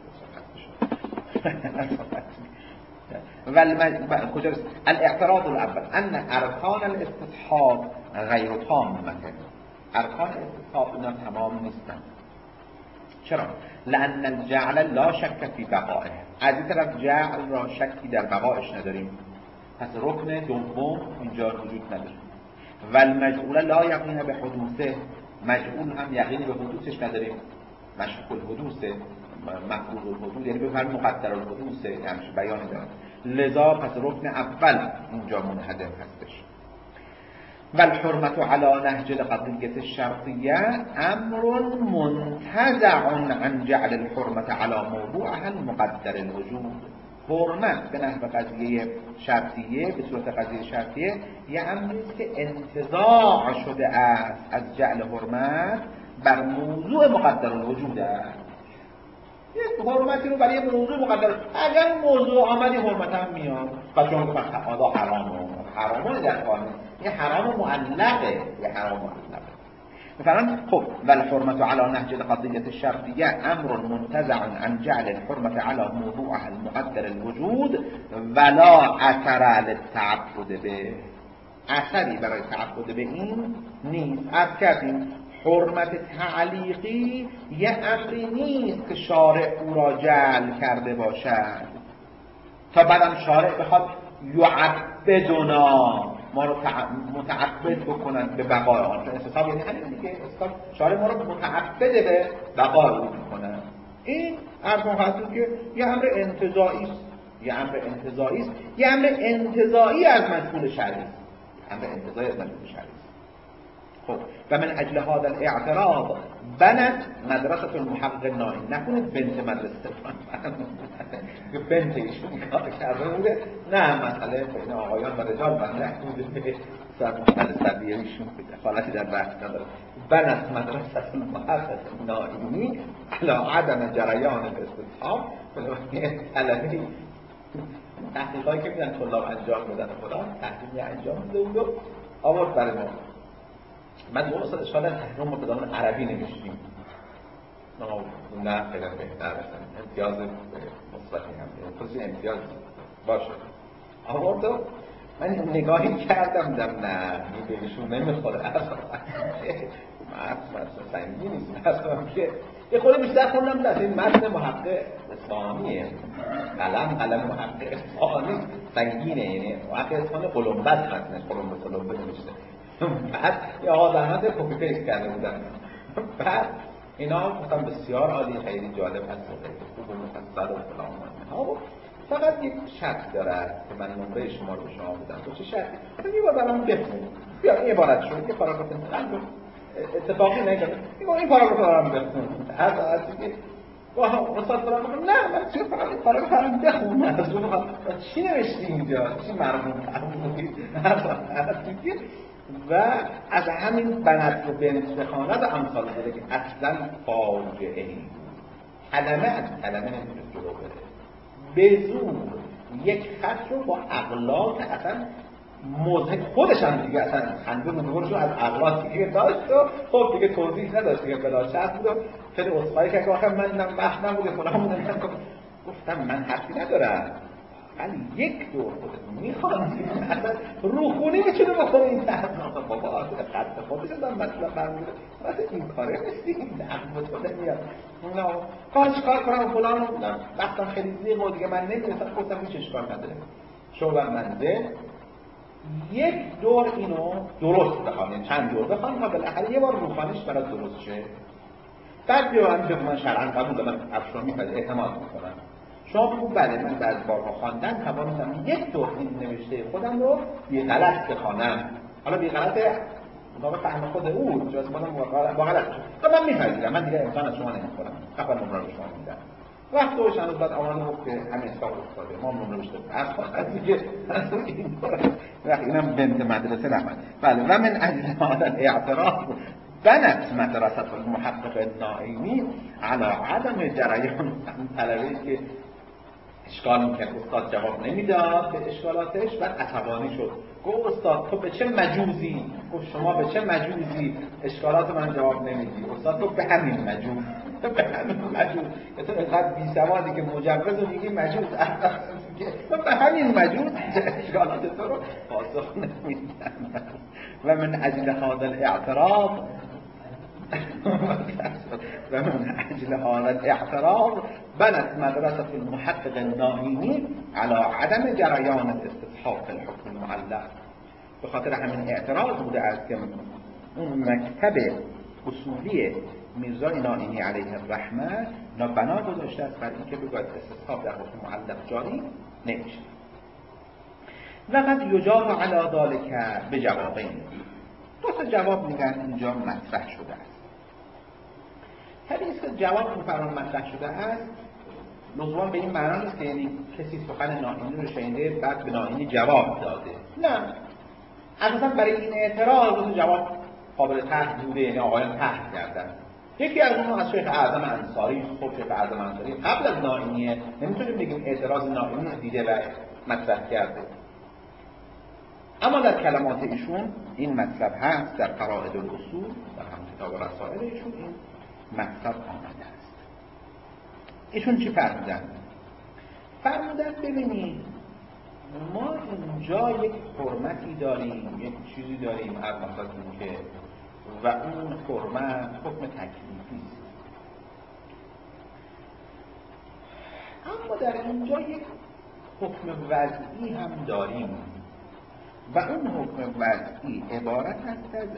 والمج... الاعتراض الاول ان ارکان الاستصحاب غیر تامه. ارکان استصحاب اینا تمام نیستن. چرا؟ لان الجعل لا شک فی بقائه. از این طرف جعل را شکی در بقایش نداریم، پس رکن دوم اینجا وجود نداره. والمجعول لا یقین به حدوثه. مجعول هم یقین به حدوثش نداریم، مشکوک الحدوثه، مفروض الحدوث، یعنی بفرمایید مقدر الحدوثه، یعنی بیانی داره. لذا پس رکن اول اینجا منهدم هستش. و الحرمت علی نهج القضیة الشرطیه امر منتزع عن جعل الحرمت علی موضوعها المقدر الوجود. حرمت به نحو قضیه شرطیه، به صورت قضیه شرطیه، یه امری است که انتزاع شده است از جعل حرمت بر موضوع مقدر الوجود است. یک حرمتی رو برای موضوع مقدر، اگر موضوع آمدی حرمت هم میاد و چون که تقاضا حرامه حرامه در قانون یه حرام معلقه، یه حرام معلقه. مثلا خب والحرمت علی نهج القضیة الشرطیه امر منتزع عن جعل الحرمت علی موضوعها المقدر الوجود ولا اثر للتعبد به. اثری برای تعبد به این نیست. عرض کردیم حرمت تعلیقی یه امری نیست که شارع او را جعل کرده باشد تا بعدم شارع بخواد یعبدنا ما رو متعبد بکنن به بقای آن. چون استصحاب یعنی همین دیگه، استصحاب شارع ما رو متعبد به بقای او میکنن. این عرض محضور که یه امر انتزاعی است، یه امر انتزاعی است، یه امر انتزاعی از مدخول شرعی است، امر انتزاعی از مدخول شرعی است. خب و من اجل هذا الاعتراض بنت مدرسه المحقق النائین. نکنید بنت مدرسه بنت ایشون کار کرده بوده، نه مسئله بین آقایان و رجال بنده بوده به فلسفی ایشون دخالتی در بحث نداره. بنت مدرسه المحقق النائینی علی عدم جریان الاستصحاب. بنابراین طلبی تحقیقاتی که میدن طلاب انجام بدن خدا تحقیقی انجام بده بود و آورد برای ما. من دو سال اشکال تحریم مبتدان عربی نوشتیم، نه خیلی بهتر بشن امتیاز مثبتی هم خودش امتیاز باشه آورد و من نگاهی کردم دم نه این بهشون نمیخوره اصلا متن سنگی نیست اصلا که یه خود بیشتر خوندم دست این متن محقق اسفحانیه، قلم قلم محقق اسفحانی سنگینه، یعنی محقق اسفحانی قلمبت متنش قلمبت قلمبت نوشته. بعد یه آدمات کپی پیست کرده بودن. بعد اینا گفتم بسیار عالی، خیلی جالب هست، خوب و مفصل و فلان. فقط یک شرط دارد که من نمره شما رو به شما بدم. تو چه شرطی؟ یه بار برام بخون. بیا این عبارت شد یه پاراگراف انتقال اتفاقی نگرفت. میگم این پاراگراف رو برام بخون. هر وقتی که واه استاد فلان میگم نه من چه پاراگراف برام بخون. من چی نوشتی اینجا؟ چی مرحوم فرمودی؟ هر وقتی و از همین بنت و بنت بخواند و امثال بوده که اصلا فاجعه ای کلمه از کلمه نمیتونه جلو بره. به زور یک خط رو با اغلاط اصلا موضح خودش هم دیگه اصلا خنده بودورشون از اغلاط دیگه داشت و خب دیگه توضیح نداشت دیگه بلا شرط بود و خیلی اصفایی که آخر من اینم وقت نبوده فلان بودم گفتم من حرفی ندارم ولی یک دور خودتون میخواندیم اصلا روخونی میتونه بکنه این تحضنات بابا آسه خط خودش دارم مطلب برمیده واسه این کاره نیستی این نقم تو نمیاد کاش کار کنم فلان وقتا خیلی زیغ و دیگه من نمیدونستم گفتم هیچ اشکال نداره شعبم منزل یک دور اینو درست بخوانیم چند دور بخوانیم تا بالاخره یه بار روخانیش برای درست شه بعد بیارم بگو من شرعا قبول دارم افشار میپذیر اعتماد میکنم شما بگو بله من بعض بارها خواندن توانستم یک دور این نوشته خودم رو بی غلط بخوانم. حالا بی غلط مطابق فهم خود او جواز بودم با غلط بشه و من میپذیرم من دیگه امکان از شما نمیخورم قبل نمره رو شما میدم وقت دوش هنوز بعد آماده بود که همین اتفاق افتاده ما نمره بشته از دیگه وقت اینم بنت مدرسه نمید بله و من اجل هذا الاعتراض بنت مدرسه المحقق النائینی علی عدم جریان طلبه‌ای که اشکال میکرد استاد جواب نمیداد به اشکالاتش و عصبانی شد گفت استاد تو به چه مجوزی گفت شما به چه مجوزی اشکالات من جواب نمیدی استاد تو به همین مجوز به همین مجوز تو اینقدر بی سوادی که مجوز رو میگی مجوز تو به همین مجوز اشکالات تو رو پاسخ نمیدن و من اجل هذا الاعتراض و من اجل هذا الاعتراض بنت مدرسة المحقق النائینی على عدم جریان الاستصحاب في الحكم المعلق. به خاطر همین اعتراض بوده است که اون مکتب اصولی میرزا نائینی علیه الرحمه بنا گذاشته است بر اینکه بگوید استصحاب در حکم معلق جاری نمیشه. و قد یجاب علی ذلک بجوابین دو تا جواب میگن اینجا مطرح شده است. همین که جواب میفرمان مطرح شده است لزوما به این معنا نیست که یعنی کسی سخن ناینی رو شنیده بعد به ناینی جواب داده. نه، اساسا برای این اعتراض دو جواب قابل طرح بوده، یعنی آقایان طرح کردن. یکی از اونها از شیخ اعظم انصاری، خب شیخ اعظم انصاری قبل از ناینیه، نمیتونیم بگیم اعتراض ناینی رو دیده و مطرح کرده. اما در کلمات ایشون این مطلب هست، در قواعد الاصول در هم کتاب رسائل ایشون این مطلب آمده است. ایشون چی فرمودن؟ فرمودن ببینید ما اینجا یک حرمتی داریم، یک چیزی داریم از مثلا که و اون حرمت حکم تکلیفی است. اما در اینجا یک حکم وضعی هم داریم و اون حکم وضعی عبارت است از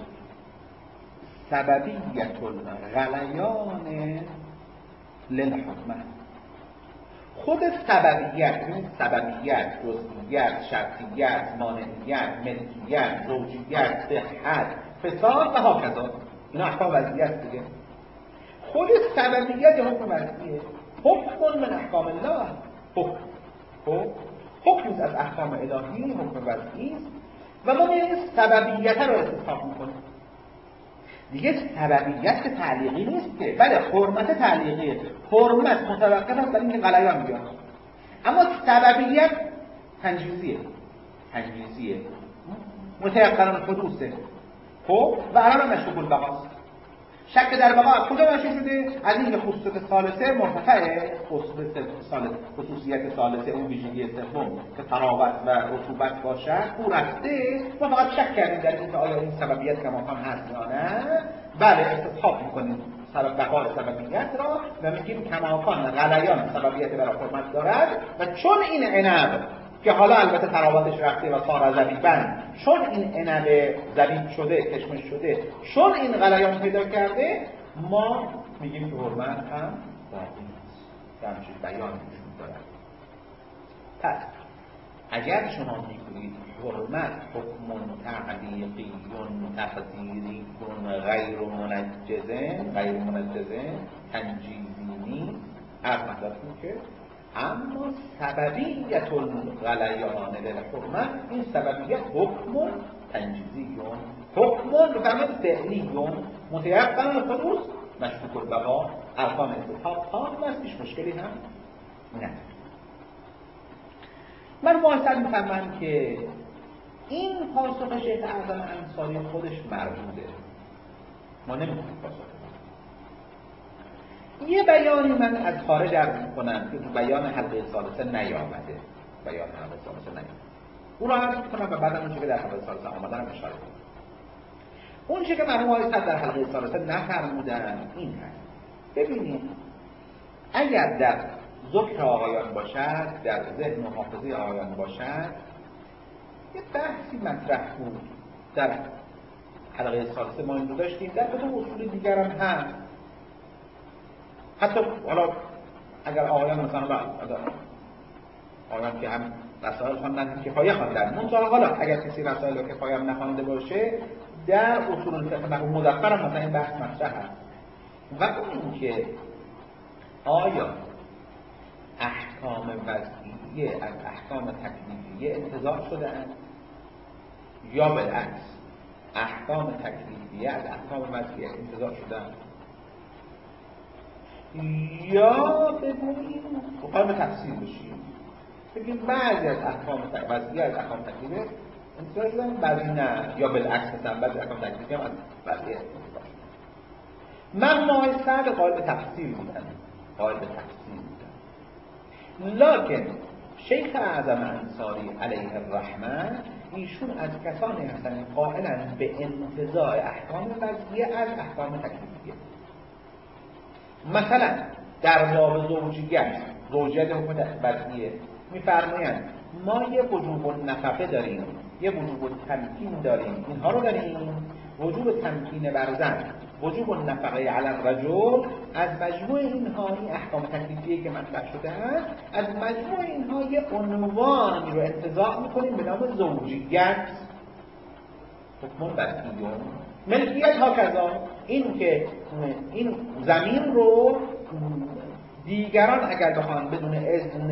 سببیت الغلیان للحکمه. خود سببیت، این سببیت، جزئیت، شرطیت، مانعیت، ملکیت، زوجیت، صحت، فساد و هاکذا، اینا احکام وضعیه است دیگه. خود سببیت حکم وضعیه، حکم من احکام الله، حکم حکم حکم از احکام الهی، حکم وضعی است و ما این سببیت رو استصحاب میکنیم. دیگه سببیت تعلیقی نیست که، بله حرمت تعلیقیه، حرمت متوقف است بر اینکه غلیان بیاد، اما سببیت تنجیزیه، تنجیزیه متيقن الحدوثه. خب و الان مشروط البقاست. شک در بقا از کجا ناشی شده؟ از این خصوصیت ثالثه مرتفعه، خصوصیت ثالثه، خصوصیت ثالثه اون ویژگی سوم که تراوت و رطوبت باشد او رفته. ما فقط شک کردیم در اینکه آیا این سببیت کماکان هست یا نه. بله استصحاب میکنیم سبب بقای سببیت را و میگیم کماکان غلیان سببیت برای حرمت دارد و چون این عنب که حالا البته تراوتش رفته و سار زبیبن، چون این عنب زبیب شده، کشمش شده، چون این غلیان پیدا کرده، ما میگیم که حرمت هم باقی است. همچنین بیان میشون دارد. پس اگر شما میگویید حرمت حکم تعلیقی تقدیری غیر منجزه غیر منجزه تنجیزی نیست، از مطلبتون که اما سببیت الغلیان للحرمت، این سببیت حکم تنجیزی، حکم بفرمایید فعلی متيقن الحدوث مشروط البقا، ارکان استصحاب تام است، هیچ مشکلی هم نه. من واضح میفهمم که این پاسخ شیخ اعظم انصاری خودش مربوطه، ما نمیتونیم پاسخ بدیم. یه بیانی من از خارج عرض میکنم که تو بیان حلقه ثالثه نیامده، بیان حلقه ثالثه نیامده، اون رو عرض میکنم و بعد اون چه که در حلقه ثالثه آمده هم اشاره کنم. اون چه که مرحوم آقای صدر در حلقه ثالثه نفرمودن این هست. ببینید اگر در ذکر آقایان باشد، در ذهن و حافظه آقایان باشد، یه بحثی مطرح بود در حلقه ثالثه ما این رو داشتیم، در کتب اصول دیگر هم هست. حتی حالا اگر آقایان مثلا آقایان که هم رسائل خواندن کفایه خواندن، منطقه حالا اگر کسی رسائل و کفایه هم نخوانده باشه، در اصول الفقه مرحوم مظفر هم مثلا این بحث مطرح هست و اون که آیا احکام وضعیه از احکام تکلیفیه انتزاع شده اند یا بالعکس احکام تکلیفیه از احکام وضعیه انتزاع شده اند، یا بگوییم بخواهیم به تفسیر بشیم بگیم بعضی از احکام وضعیه از احکام تکلیفیه انتزاع شده اند، بعضی نه، یا بالعکس مثلا بعضی احکام تکلیفیه هم از وضعیه انتزاع شده. من مایستر قائل به تفسیر بودن، قائل به تفسیر بودن. لکن شیخ اعظم انصاری علیه الرحمه ایشون از کسانی هستند قائلند به انتزاع احکام وضعیه از احکام تکلیفیه. مثلا در باب زوجیت، زوجیت حکم وضعیه میفرمایند ما یه وجوب النفقه داریم، یه وجوب التمکین داریم، اینها رو داریم، وجوب تمکین بر زن، وجوب النفقه علی الرجل، از مجموع اینها این احکام تکلیفیه که مطرح شده است، از مجموع اینها یه عنوانی رو انتزاع میکنیم به نام زوجیت. حکم وضعیون ملکیت ها کذا، این که این زمین رو دیگران اگر بخوان بدون اذن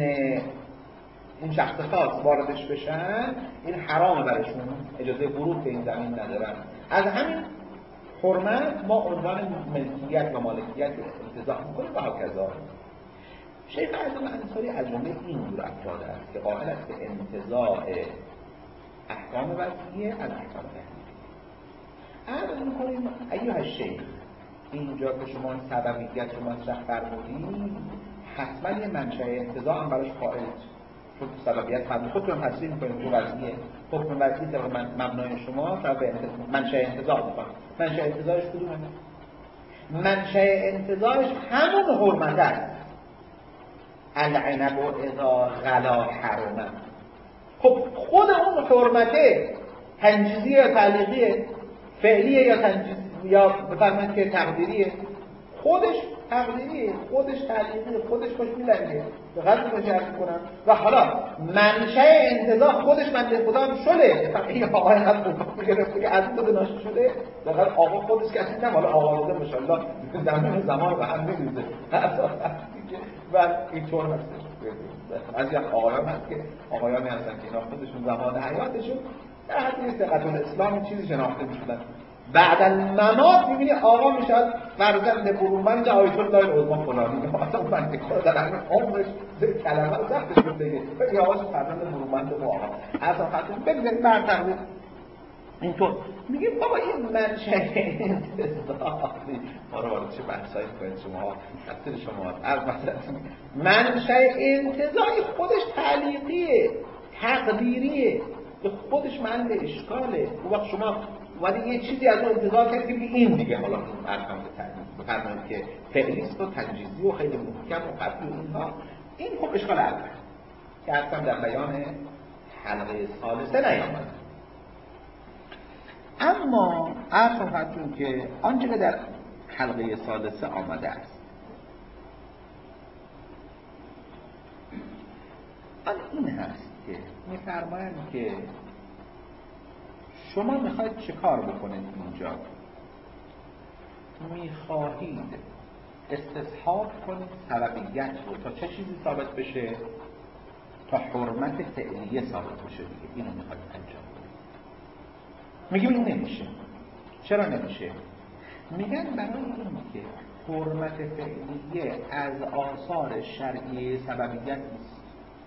این شخص خاص واردش بشن، این حرام برشون، اجازه ورود به این زمین ندارن. از همین حرمت ما عنوان ملکیت و مالکیت انتزاع میکنیم و هاکذا. شیخ اعظم انصاری از جمله این جور افراد است که قائل است که انتزاع احکام وضعیه از احکام تکلیفیه. عرض میکنیم ایها الشیخ، اینجا که شما سببیت رو مطرح فرمودید، حتما یه منشأ انتزاع هم براش قائل، چون سببیت فرمود خودتون تصریح میکنید تو وضعیه، حکم وضعی طبق مبنای شما طبق منشأ انتزاع میکنه. منشأ انتزاعش کدومه؟ منشأ انتزاعش همون حرمت است. العنب اذا غلا حرمه. خب خود اون حرمته تنجیزی یا تعلیقیه، فعلیه یا تنجیز یا بفرمایید که تقدیریه؟ خودش تقدیریه، خودش تعلیقیه، خودش خوش میلنگه. دقیق رو جرد کنم. و حالا منشأ انتزاع خودش بنده خدا هم شده. این آقای اینقدر خوب گرفته که از خود ناشی شده. دقیق آقا خودش کسی نم، حالا آقا روزه ماشاءالله زمین زمان به هم میریزه و اینطور هستش. از یک آقایان هست که آقایانی هستن که اینا خودشون زمان حیاتشون در حد ثقت الاسلام چیزی شناخته میشدن. بعد الممات میبینی آقا میشد فرزند برومند آیت الله العظما فلانی، اصلا من خود در همین عمرش کلمه رو سختش بود بگه ولی آقاش فرزند برومند با آقا اصلا خاطر بگذاریم بر تقدیر اینطور میگیم بابا این منشأ انتزاعی ما رو وارد چه بحثایی کنید شما تفسیر شما البته منشأ انتزاعی خودش تعلیقیه، تقدیریه، خودش محل اشکاله. اون وقت شما ولی یه چیزی از اون انتظار کردید که این دیگه حالا ارکان تعلیق بفرمایید که فعلیست و تنجیزی و خیلی محکم و قطعی اینها، این خب اشکال عقل که اصلا در بیان حلقه ثالثه نیامده. اما عرض خدمتتون که آنچه که در حلقه ثالثه آمده است آن این هست که می‌فرمایند که شما میخواید چه کار بکنید اینجا؟ میخواهید استصحاب کنید سببیت رو تا چه چیزی ثابت بشه؟ تا حرمت فعلیه ثابت بشه دیگه. اینو میخواید انجام کنید. میگیم این نمیشه. چرا نمیشه؟ میگن برای این که حرمت فعلیه از آثار شرعی سببیت نیست.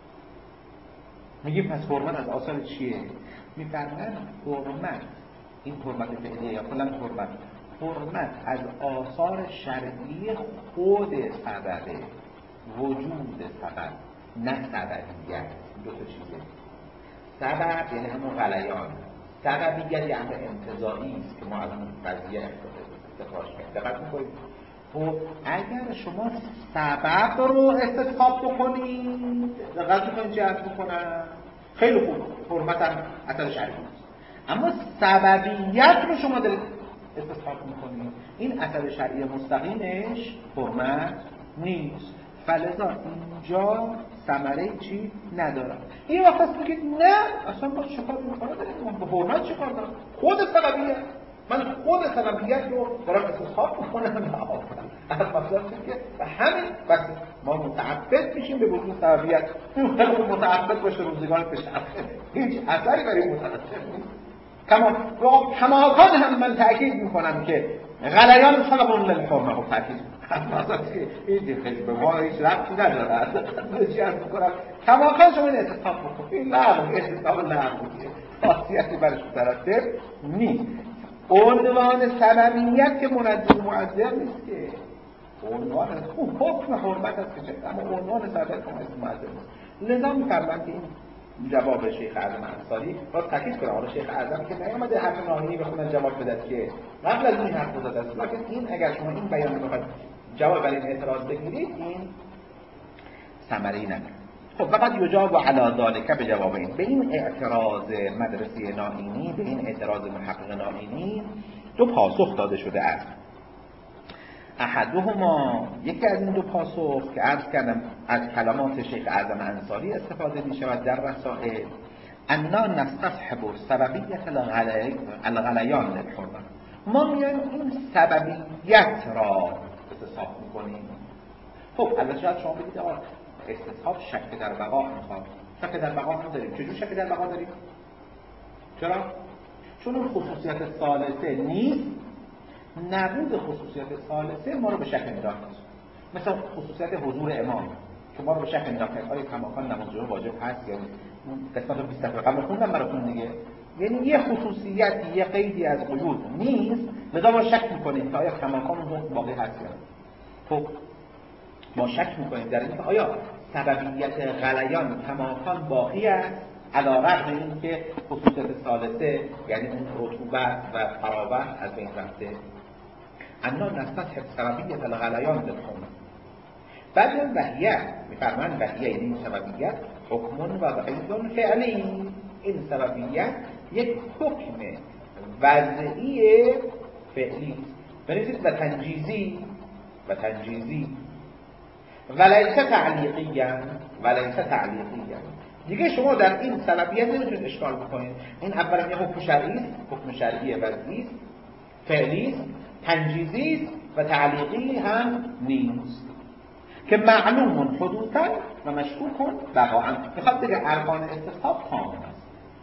میگیم پس حرمت از آثار چیه؟ میفرمایند حرمت، این حرمت فعلیه یا کلا حرمت، حرمت از آثار شرعی خود سببه، وجود سبب، نه سببیت. دو تا چیزه. سبب یعنی همون غلیان، سببیت یعنی امر انتزاعی است که ما از اون قضیه استخراج کردیم. دقت می‌کنید؟ خب اگر شما سبب رو استصحاب بکنید، دقت می‌کنید چه عرض می‌کنم؟ خیلی خوب، حرمت هم اثر شرعی است. اما سببیت رو شما دارید استصحاب می‌کنید، این اثر شرعی مستقیمش حرمت نیست. فلذا اینجا ثمره چی ندارم. این وقت هست بگید نه اصلا با چیکار می‌کنه داریم با حرمت چیکار دارم؟ خود سببیت، من خود سببیت رو دارم استصحاب می‌کنم. نه از مقصد که و همین بس ما متعبد میشیم به وجود سببیت. خیلی متعبد باشه روزگار پیش هیچ اثری برای متعبد نیست. کما کماکان هم من تأکید می‌کنم که غلیان سبب للحرمه رو تأکید مثلا این خیلی به ما هیچ ربطی نداره. چی عرض می‌کنم کماکان شما این استصحاب بکنید. این لغو استصحاب لغو خاصیتی برش مترتب نیست. عنوان سببیت که منجز معذر نیست که عنوان حکم حرمت است که چه اما عنوان سببیت منجز معذر نیست. لذا می‌فرمایند که این جواب شیخ اعظم انصاری راست تاکید کنم. حالا شیخ اعظم که نیامده حرف ناهینی بخونن جواب بدن که قبل از این حرف زده است، لکن این اگر شما این بیان رو بخواید جواب برای این اعتراض بگیرید این ثمره‌ای نداره. خب فقط یجاب علی ذلک به جواب این به این اعتراض مدرسه ناهینی، به این اعتراض محقق ناهینی دو پاسخ داده شده است. احدهما، یکی از این دو پاسخ که عرض کردم از کلمات شیخ اعظم انصاری استفاده می شود در رسائل، انا نستصحب سببیت الغلیان للحرمه، ما میایم این سببیت را استصحاب میکنیم. خب البته شاید شما بگید آقا استصحاب شک در بقا میخواد. شک در بقا هم داریم. چجور شک در بقا داریم؟ چرا؟ چون اون خصوصیت ثالثه نیست. نبود خصوصیت ثالثه ما رو به شک انداخت. مثل خصوصیت حضور امام که ما رو به شک انداخت. آیا کماکان نماز جمعه واجب هست یا نیست؟ قسمت رو بیست دفعه قبل خوندم براتون دیگه. یعنی یه خصوصیتی، یه قیدی از قیود نیست، لذا ما شک میکنیم که آیا کماکان اون حکم باقی هست یا نه. خب ما شک میکنیم در اینکه آیا سببیت غلیان کماکان باقی است، علی رغم اینکه خصوصیت ثالثه یعنی اون رطوبت و فراوت از بین رفته. انا نستصحب سببیت الغلیان للحرمه. بعد وحیه میفرمان وحیه این سببیت حکم وضعی فعلی. این سببیت یک حکم وضعی فعلی بنویسید و تنجیزی و تنجیزی ولیس تعلیقیاً ولیس تعلیقیاً. دیگه شما در این سببیت نمیتونید اشکال بکنید. این اولا یه حکم شرعی است، حکم شرعی وضعی است، فعلی است، تنجیزی است و تعلیقی هم نیست که معلوم حدوثاً و مشکوک بقاءً. میخواد بگه ارکان استصحاب کامل است.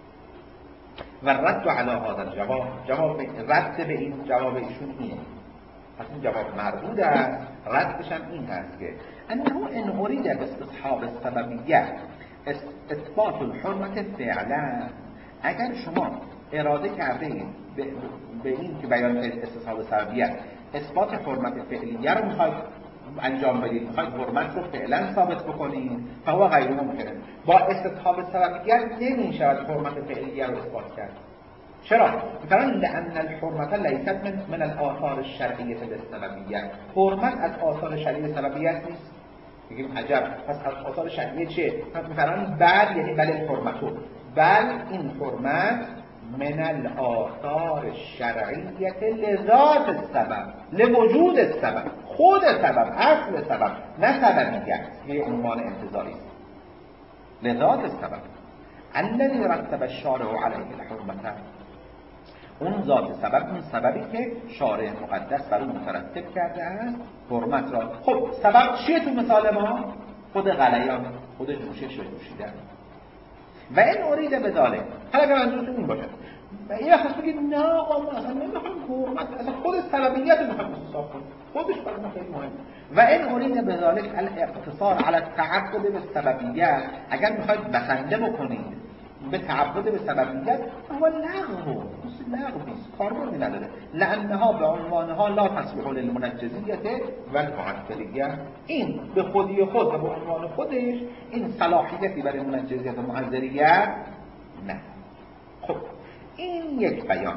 و رد علی هذا الجواب، جواب رد به این جواب ایشون اینه. پس این جواب مردود است. ردش هم این هست که انه ان ارید استصحاب السببیه اثبات الحرمت فعلا. اگر شما اراده کرده اید به, به این که بیان استصحاب سببیت اثبات حرمت فعلیه رو میخواید انجام بدید، میخواید حرمت رو فعلا ثابت بکنید، فهو غیر ممکنه. با استصحاب سببیت نمیشود حرمت فعلیه رو اثبات کرد. چرا؟ مثلا لأن الحرمت لیست من من الآثار الشرعیه للسببیه. حرمت از آثار شرعی سببیت نیست. بگیم عجب، پس از آثار شرعیه چه؟ پس مثلا بل یعنی بل الحرمتو، بل این حرمت من الآثار الشرعیه لذات السبب، لوجود السبب، خود سبب، اصل سبب، نه سببیت. یه عنوان انتزاعی است. لذات السبب الذي رتب الشارع علیه الحرمت. اون ذات سبب، اون سببی که شارع مقدس بر اون مترتب کرده است حرمت را. خب سبب چیه تو مثال ما؟ خود غلیان، خود جوشش و جوشیدن. و این اریده به ذالک. حالا که منظورتون این باشه یه وقت بگید نه آقا ما اصلا نمیخوایم حرمت، اصلا خود سببیت رو میخوایم استصحاب کنیم، خودش برای ما خیلی مهمه. و این اریده به ذالک الاقتصار علی التعبد بالسببیت. اگر میخواید بسنده بکنید به تعبد به سببیت هو لغو، لغو نیست، کاربردی نداره. لانها به عنوانها لا تصلح للمنجزیت و المعطلیه. این به خودی خود و به عنوان خودش این صلاحیتی برای منجزیت و معذریت نه. خب این یک بیان.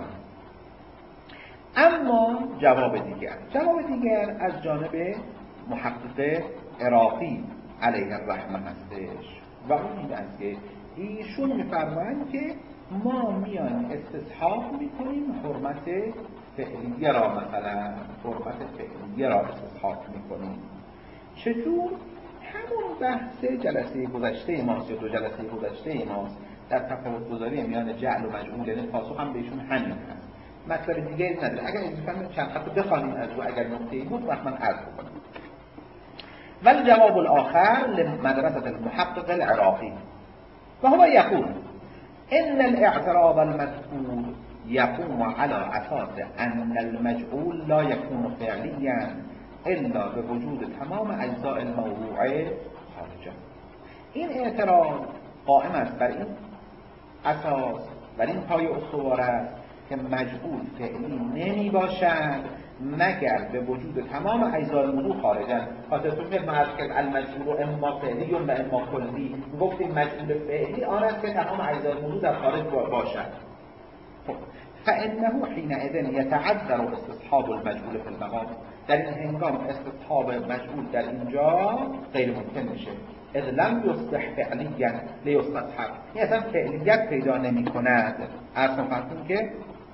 اما جواب دیگر، جواب دیگر از جانب محقق عراقی علیه الرحمه هستش و اون این است که ایشون میفرمایند که ما میان استصحاب میکنیم حرمت فعلیه را، مثلا حرمت فعلیه را استصحاب میکنیم. چطور؟ همون بحث جلسه گذشته ماست یا دو جلسه گذشته ماست در تفاوت گذاری میان جعل و مجعول، یعنی پاسخ هم بهشون همین هست. مطلب دیگه نداره. اگر این فهم چند خط بخوانیم از رو، اگر نکته‌ای بود وقت من عرض بکنم. ولی جواب الاخر لمدرسه المحقق العراقی و هو يقول ان الاعتراض المذكور يقوم على اساس ان المجعول لا يكون فعليا الا بوجود تمام اجزاء الموضوع خارجا. این اعتراض قائم است بر این اساس، بر این پایه استوار است که مجعول فعلی نمی باشد مگر به وجود تمام اجزای موضوع خارجا. خاطرتون که مرز که المجعول اما فعلی و اما کلی، گفتیم مجعول فعلی آن است که تمام اجزای موضوع در خارج باشد. خب فانه حینئذ یتعذر استصحاب المجعول فی المقام. در این هنگام استصحاب مجعول در اینجا غیر ممکن میشه. اذ لم یصبح فعلیا لیستصحب. این اصلا فعلیت پیدا نمی کند. اصلا فرض که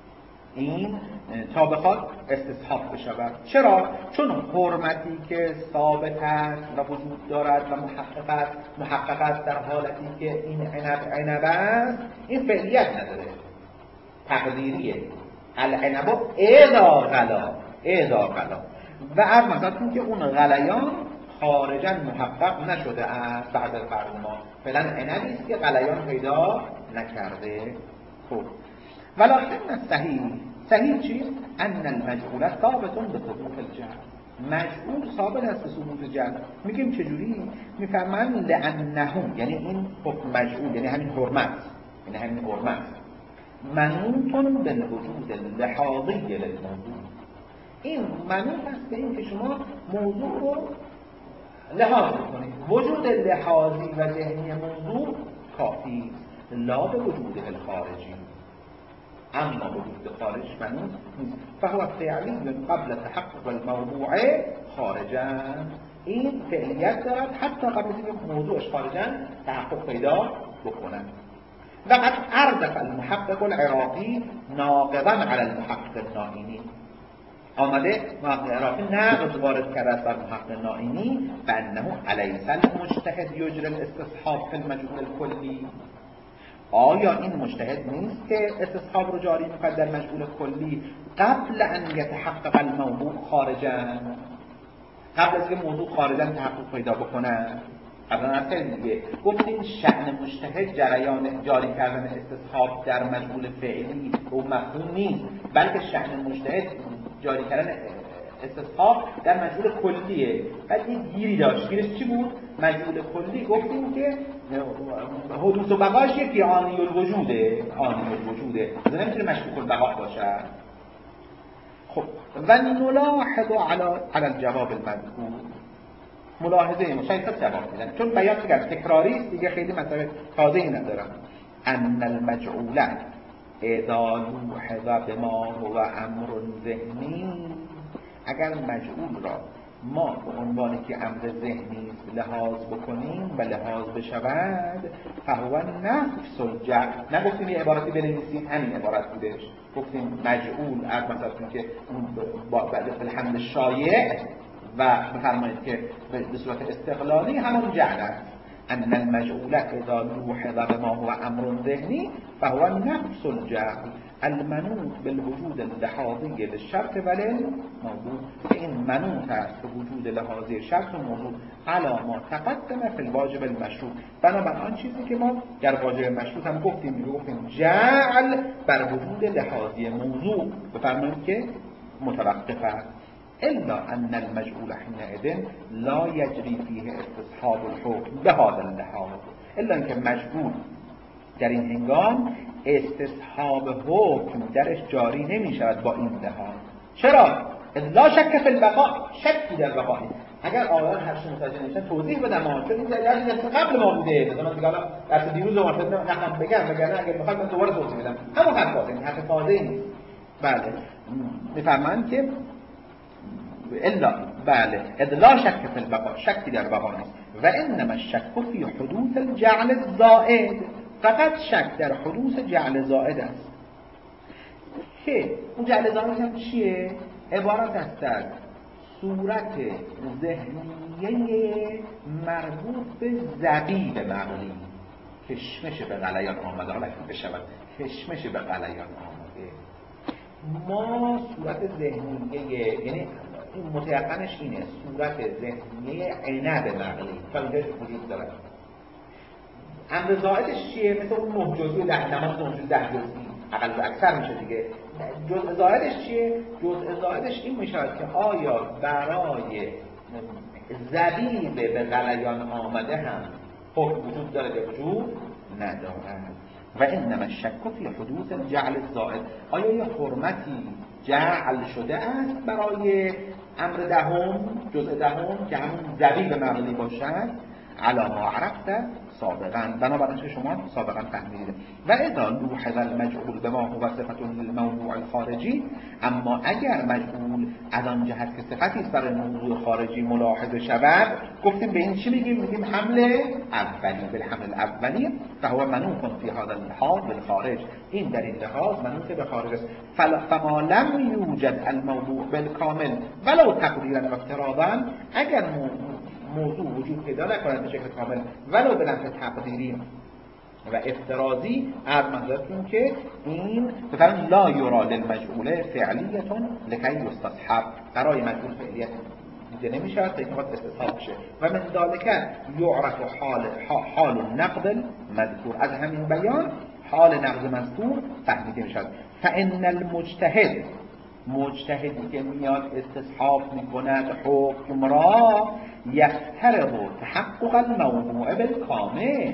این تا بخواد استصحاب بشود. چرا؟ چون حرمتی که ثابت است و وجود دارد و محقق است محقق است در حالتی که این عنب عنب است، این فعلیت نداره، تقدیریه. العنب اذا غلا اذا غلا و از مثلا که اون غلیان خارجا محقق نشده است بعد از فرض ما، فعلا عنبی است که غلیان پیدا نکرده. خب ولکن صحیح صحیح چیست؟ ان المجعول ثابت به ثبوت الجهل. مجعول ثابت است به ثبوت جهل. میگیم چجوری؟ میفهمن لانه، یعنی این حکم مجعول یعنی همین حرمت، یعنی همین حرمت منوط بالوجود اللحاظی للموضوع. این منوط است به این که شما موضوع رو لحاظ کنید. وجود لحاظی و ذهنی موضوع کافی است، لا به وجود الخارجی. اما وجود خارج منوط نیست. فهو فعلی قبل تحقق الموضوع خارجا. این فعلیت دارد حتی قبل از اینکه موضوعش خارجا تحقق پیدا بکنند. وقد اردف المحقق العراقی ناقضا علی المحقق النائینی. آمده محقق عراقی نقض وارد کرده است بر محقق نائینی بانه الیس المجتهد یجری الاستصحاب فی المجهول الکلی. آیا این مجتهد نیست که استصحاب رو جاری می‌کند در مجهول کلی قبل ان یتحقق الموضوع خارجا، قبل از اینکه موضوع خارجا تحقق پیدا بکنه؟ قبلا از دیگه گفتیم شأن مجتهد جریان جاری کردن استصحاب در مجهول فعلی او مفهوم نیست، بلکه شأن مجتهد جاری کردن استصحاب در مجهول کلیه. بعد یه گیری داشت. گیرش چی بود؟ مجهول کلی گفتیم که حدوث و بقاش یکی آنی الوجوده، آنی الوجوده، از نمیتونه مشکوک البقا باشه. خب و نلاحظ علی علی الجواب المذکور، ملاحظه ما شاید جواب میدن چون بیان دیگر تکراری است دیگه، خیلی مطلب تازه‌ای ندارم. ان المجعول اذا لوحظ بما هو امر ذهنی، اگر مجعول را ما به عنوانی که امر ذهنی است لحاظ بکنیم و لحاظ بشود، فهو نفس الجعل. نگفتیم یه عبارتی بنویسیم، همین عبارت بودش. گفتیم مجعول از مثلا که با الحمد شایع و بفرمایید که به صورت استقلالی همون جعل است. ان المجعول اذا لوحظ بما هو امر ذهنی فهو نفس الجعل المنوط بالوجود اللحاظی للشرط وللموضوع. این منوط است به وجود لحاظی شرط و موضوع علی ما تقدم فی الواجب المشروط. بنابراین آن چیزی که ما در واجب مشروط هم گفتیم گفتیم جعل بر وجود لحاظی موضوع بفرمایید که متوقف است. الا ان المجعول حينئذ لا يجري فيه استصحاب الحكم بهذا اللحاظ. الا اینکه مجعول در این هنگام استصحاب حکم درش جاری نمی شود با این لحاظ. چرا؟ لا شک فی البقاء، شکی در بقا نیست. اگر آیات هرچی متوجه نمیشن توضیح بدم ها، چون این درس قبل ما بوده. مثلا دیگه الان درس دیروز رو مثلا نخوام بگم، وگرنه اگر بخوام من دوباره توضیح بدم همون حرف واضحه، این حرف واضحی نیست. بله میفرمان که الا بله لا شک فی البقاء، شکی در بقا نیست. و انما الشک فی حدوث الجعل الزائد، فقط شک در حدوث جعل زائد است. که اون جعل زائد هم چیه؟ عبارت است از صورت ذهنیه مربوط به زبیب مغلی. کشمش به غلیان آمده، حالا که بشود کشمش به غلیان آمده. ما صورت ذهنیه، یعنی این متیقنش اینه، صورت ذهنیه عنب مغلی تا اینجاش وجود داره. امر زائدش چیه؟ مثل اون نه جزئی و ده نماز نه جزئی ده جزئی اقل و اکثر میشه دیگه. جزء زائدش چیه؟ جزء زائدش این میشه که آیا برای زبیب به غلیان آمده هم حکم وجود داره یا وجود ندارد. و انما الشک فی حدوث الجعل الزائد، آیا یه حرمتی جعل شده است برای امر دهم جزء دهم که همون زبیب مغلی باشد. علی ما عرفت سابقا، بنابراین شما سابقا فهمیدید. و اذا لوحظ المجعول به ما هو صفت للموضوع الخارجی، اما اگر مجعول از آن جهت که صفتی است برای موضوع خارجی ملاحظه شود، گفتیم به این چی میگیم؟ میگیم حمل اولی، بالحمل الاولی فهو منوط فی هذا الحال بالخارج، این در این لحاظ منوط به خارج است. فما لم یوجد الموضوع بالکامل ولو تقدیرا و افتراضا، اگر موضوع وجود پیدا نکند به شکل کامل ولو به لحاظ تقدیری و افتراضی، از منظورتون که این بفرمایید لا یرا للمجعول فعلیتون لکی یستصحب، برای مجعول فعلیت دیده نمیشه تا اینکه استصحاب شه. و من ذالک یعرف حال حال النقد مذکور، از همین بیان حال نقد مذکور فهمیده میشد. فان المجتهد، مجتهدی که میاد استصحاب میکند حکم را، یفترض تحقق الموضوع بالکامل.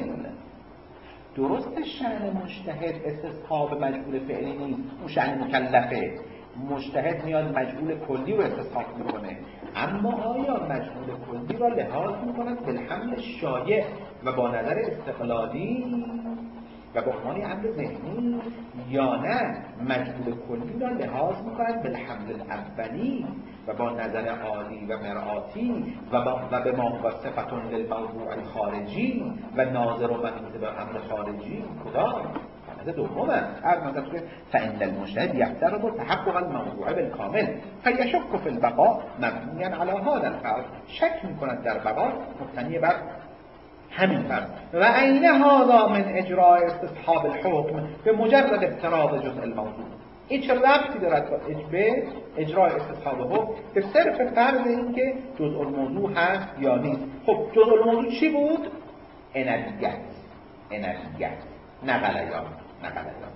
درست شأن مجتهد استصحاب مجعول فعلی نیست، اون شأن مکلفه. مجتهد میاد مجعول کلی رو استصحاب میکنه، اما آیا مجعول کلی را لحاظ میکند بالحمل شایع و با نظر استقلالی و با عنوان امر ذهنی، یا نه مجعول کلی را لحاظ میکند بالحمل الاولی و با نظر عالی و مرآتی و, و به ما هو صفت للموضوع الخارجی و ناظر و منوط به امر خارجی؟ کدام؟ هذا دومه. از نظر که فإن المجتهد يفترض تحقق الموضوع بالکامل فيشك في البقاء مبنيا على هذا الفرض، شک میکند در بقا مبتنی بر همین فرض. و عین هذا من اجراء استصحاب الحكم به مجرد افتراض جزء الموضوع، این چه ربطی دارد به اجراء استصحاب حکم؟ به صرف فرض این که جزء الموضوع هست یا نیست. خب جزء الموضوع چی بود؟ انویت، انویت نه غلیان، نه غلیان.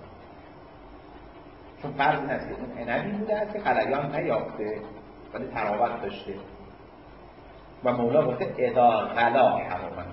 چون فرض این است که اون انوی بوده است که غلیان نیافته ولی تراوت داشته و مولا گفته اذا غلا حرما.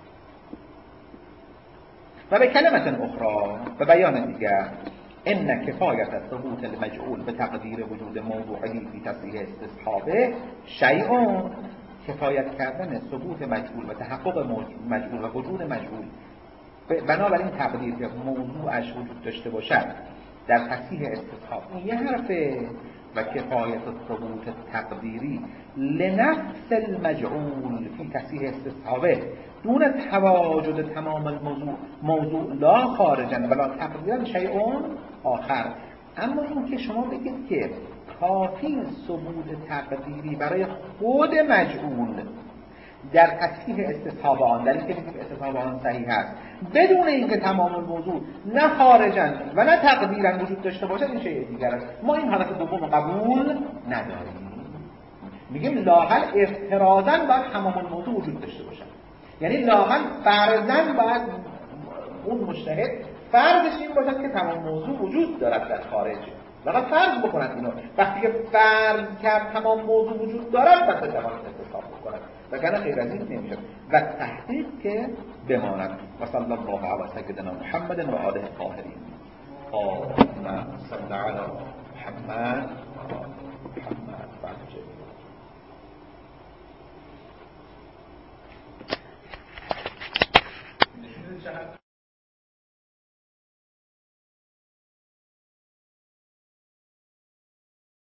و به کلمت اخرى، به بیان دیگر، ان کفایت ثبوت المجعول به تقدیر وجود موضوعی فی تصریح استصحابه شیء، کفایت کردن ثبوت مجعول و تحقق مجعول و وجود مجعول بنابراین تقدیر که موضوعش وجود داشته باشد در تصحیح استصحاب، این یه حرفه. و کفایت ثبوت تقدیری لنفس المجعول فی تصحیح استصحابه دون تواجد تمام الموضوع موضوع لا خارجا ولا تقدیرا شیء آخر. اما این که شما بگید که کافی ثبوت تقدیری برای خود مجعول در تصحیح استصحاب آن، در اینکه بگید استصحاب آن صحیح است بدون اینکه تمام الموضوع نه خارجا و نه تقدیرا وجود داشته باشد، این شیء دیگر است. ما این حالت دوم قبول نداریم. میگیم لااقل افتراضاً باید تمام الموضوع وجود داشته باشد، یعنی لااقل فرضاً باید اون مجتهد فرضش این باشد که تمام موضوع وجود دارد در خارج. لااقل فرض بکنند اینو. وقتی که فرض کرد تمام موضوع وجود دارد پس بتواند استصحاب بکند، وگرنه غیر از این نمیشه. و تحقیق که بماند. و صلی الله علی سیدنا محمد و آله الطاهرین. اللهم صل علی محمد.